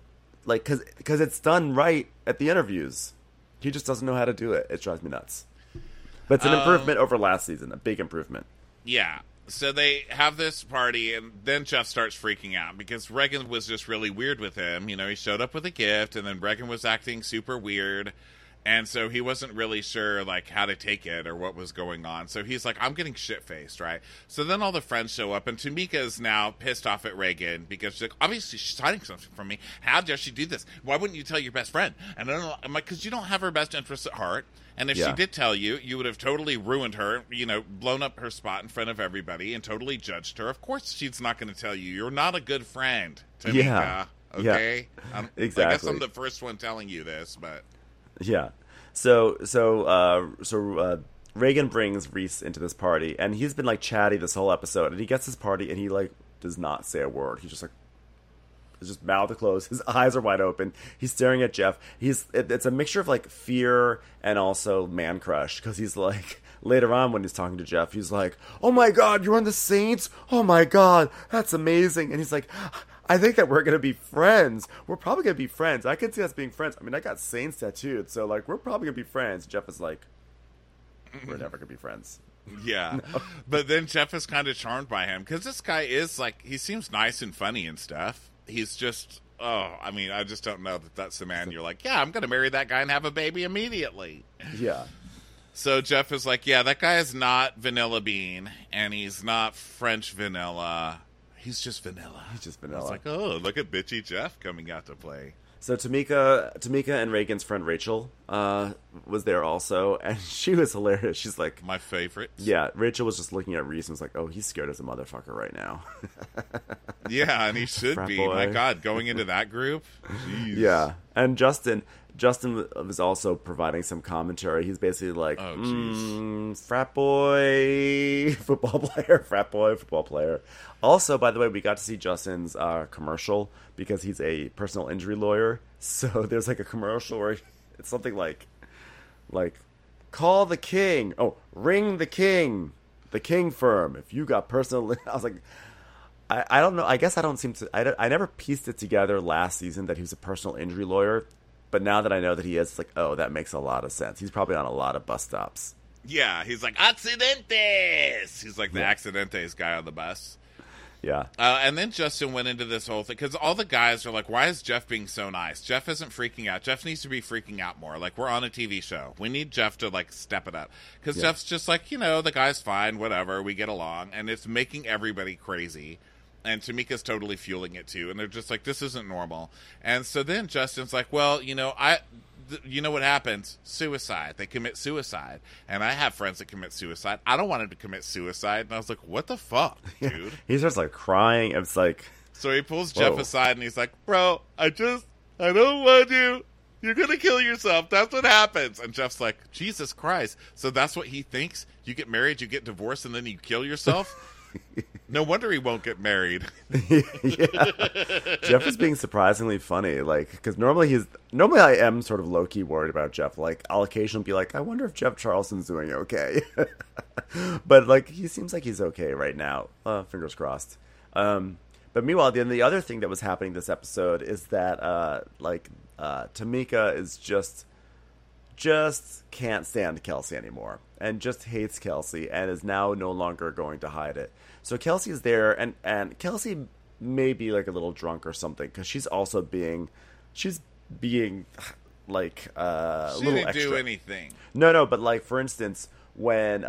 because it's done right at the interviews. He just doesn't know how to do it. It drives me nuts. But it's an improvement over last season. A big improvement. Yeah. So they have this party, and then Jeff starts freaking out because Reagan was just really weird with him. You know, he showed up with a gift, and then Reagan was acting super weird. And so he wasn't really sure, like, how to take it or what was going on. So he's like, I'm getting shit-faced, right? So then all the friends show up, and Tamika is now pissed off at Reagan because she's like, obviously she's hiding something from me. How dare she do this? Why wouldn't you tell your best friend? And I don't know, I'm like, because you don't have her best interests at heart. And if she did tell you, you would have totally ruined her, you know, blown up her spot in front of everybody and totally judged her. Of course she's not going to tell you. You're not a good friend, Tamika. Yeah. Okay? Yeah. Exactly. I guess I'm the first one telling you this, but... Yeah. So Reagan brings Reese into this party, and he's been, like, chatty this whole episode, and he gets his party, and he, like, does not say a word. He's just, like, his just mouth closed. His eyes are wide open. He's staring at Jeff. It's a mixture of, like, fear and also man crush, because he's, like, later on when he's talking to Jeff, he's like, oh, my God, you're on the Saints? Oh, my God, that's amazing. And he's like... I think that we're going to be friends. We're probably going to be friends. I can see us being friends. I mean, I got Saints tattooed, so, like, we're probably going to be friends. Jeff is like, we're never going to be friends. Yeah. No. But then Jeff is kind of charmed by him, because this guy is, like, he seems nice and funny and stuff. He's just, I mean, I just don't know that that's the man you're like, yeah, I'm going to marry that guy and have a baby immediately. Yeah. So Jeff is like, yeah, that guy is not Vanilla Bean, and he's not French vanilla. He's just vanilla. He's just vanilla. It's like, oh, look at bitchy Jeff coming out to play. So Tamika and Reagan's friend Rachel was there also, and she was hilarious. She's like... My favorite. Yeah, Rachel was just looking at Reese and was like, oh, he's scared as a motherfucker right now. Yeah, and he should be. Boy. My God, going into that group? Jeez. Yeah, and Justin was also providing some commentary. He's basically like, frat boy, football player. Also, by the way, we got to see Justin's commercial because he's a personal injury lawyer. So there's like a commercial where it's something like, call the king. Oh, ring the king firm. If you got personal, I was like, I don't know. I guess I don't seem to. I never pieced it together last season that he was a personal injury lawyer. But now that I know that he is, it's like, oh, that makes a lot of sense. He's probably on a lot of bus stops. Yeah, he's like, Accidentes! He's like the Accidentes guy on the bus. Yeah. And then Justin went into this whole thing, because all the guys are like, why is Jeff being so nice? Jeff isn't freaking out. Jeff needs to be freaking out more. Like, we're on a TV show. We need Jeff to, like, step it up. Because Jeff's just like, you know, the guy's fine, whatever, we get along. And it's making everybody crazy. And Tamika's totally fueling it, too. And they're just like, this isn't normal. And so then Justin's like, well, you know, you know what happens? Suicide. They commit suicide. And I have friends that commit suicide. I don't want him to commit suicide. And I was like, what the fuck, dude? Yeah. He starts, like, crying. It's like... So he pulls Jeff aside, and he's like, bro, I don't want you. You're going to kill yourself. That's what happens. And Jeff's like, Jesus Christ. So that's what he thinks? You get married, you get divorced, and then you kill yourself? No wonder he won't get married. Yeah. Jeff is being surprisingly funny, like, because normally I am sort of low-key worried about Jeff. Like, I'll occasionally be like, I wonder if Jeff Charleston's doing okay. But, like, he seems like he's okay right now. Fingers crossed. But meanwhile, the other thing that was happening this episode is that, Tamika is just can't stand Kelsey anymore and just hates Kelsey and is now no longer going to hide it. So Kelsey is there, and Kelsey may be like a little drunk or something because she's being like a She little didn't extra. do anything. No, but like for instance, when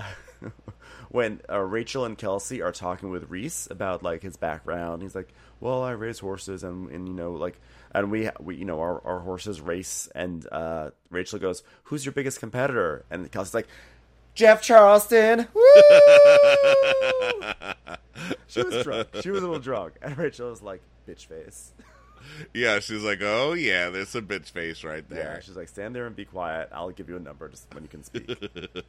Rachel and Kelsey are talking with Reese about like his background, he's like, "Well, I raise horses, and you know, like, and we you know our horses race." And Rachel goes, "Who's your biggest competitor?" And Kelsey's like, "Jeff Charleston." Woo! She was drunk. She was a little drunk, and Rachel was like, "Bitch face." Yeah, she's like, oh, yeah, there's a bitch face right there. Yeah, she's like, stand there and be quiet. I'll give you a number just when you can speak.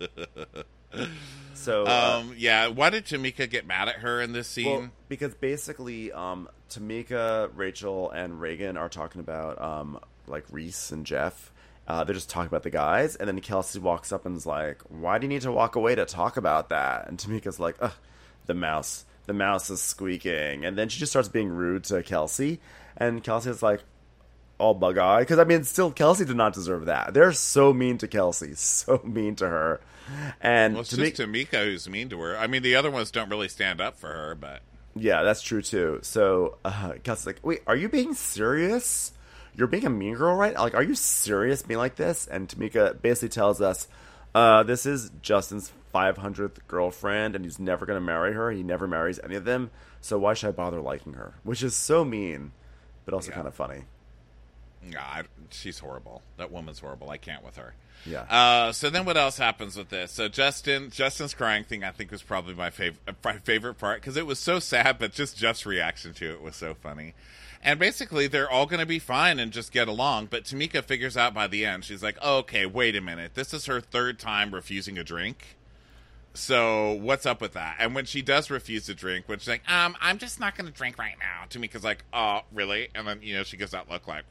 So, yeah, why did Tamika get mad at her in this scene? Well, because basically, Tamika, Rachel, and Reagan are talking about, like, Reese and Jeff. They're just talking about the guys, and then Kelsey walks up and is like, why do you need to walk away to talk about that? And Tamika's like, ugh, the mouse is squeaking. And then she just starts being rude to Kelsey. And Kelsey's like, all bug-eyed. Because, I mean, still, Kelsey did not deserve that. They're so mean to Kelsey. So mean to her. And well, it's just Tamika who's mean to her. I mean, the other ones don't really stand up for her, but... Yeah, that's true, too. So, Kelsey's like, wait, are you being serious? You're being a mean girl, right? Like, are you serious being like this? And Tamika basically tells us, this is Justin's 500th girlfriend, and he's never going to marry her. He never marries any of them. So why should I bother liking her? Which is so mean. But also kind of funny. Yeah, she's horrible. That woman's horrible. I can't with her. Yeah. So then what else happens with this? So Justin's crying thing, I think, was probably my favorite part because it was so sad, but just Jeff's reaction to it was so funny. And basically, they're all going to be fine and just get along. But Tamika figures out by the end, she's like, oh, okay, wait a minute. This is her third time refusing a drink. So what's up with that? And when she does refuse to drink, when she's like, I'm just not going to drink right now. Tamika's like, oh, really? And then, you know, she gives that look like,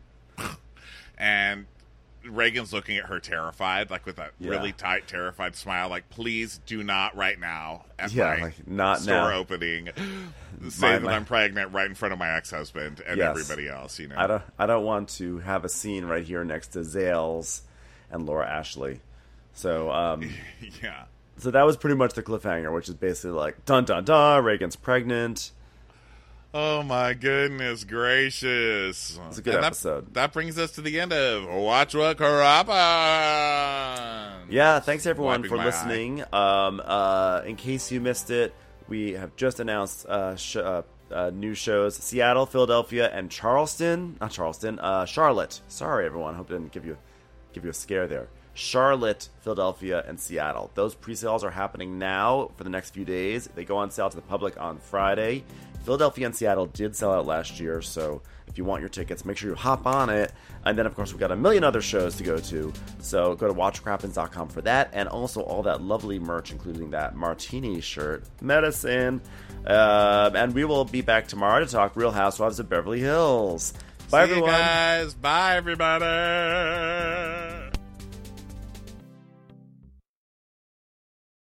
and Reagan's looking at her terrified, like with that really tight, terrified smile, like, please do not right now at my like, not store now. Opening say that I'm pregnant right in front of my ex-husband and everybody else, you know. I don't want to have a scene right here next to Zales and Laura Ashley. So, yeah. So that was pretty much the cliffhanger, which is basically like, dun dun dun, Reagan's pregnant. Oh my goodness gracious. It's a good episode. That brings us to the end of Watch What Happens. Yeah, thanks everyone for listening. In case you missed it, we have just announced new shows: Seattle, Philadelphia, and Charlotte. Sorry everyone, hope I didn't give you a scare there. Charlotte, Philadelphia, and Seattle. Those pre-sales are happening now for the next few days. They go on sale to the public on Friday. Philadelphia and Seattle did sell out last year, so if you want your tickets, make sure you hop on it. And then, of course, we've got a million other shows to go to, so go to watchcrappens.com for that, and also all that lovely merch, including that martini shirt, medicine. And we will be back tomorrow to talk Real Housewives of Beverly Hills. Bye, everyone. See you guys. Bye, everybody.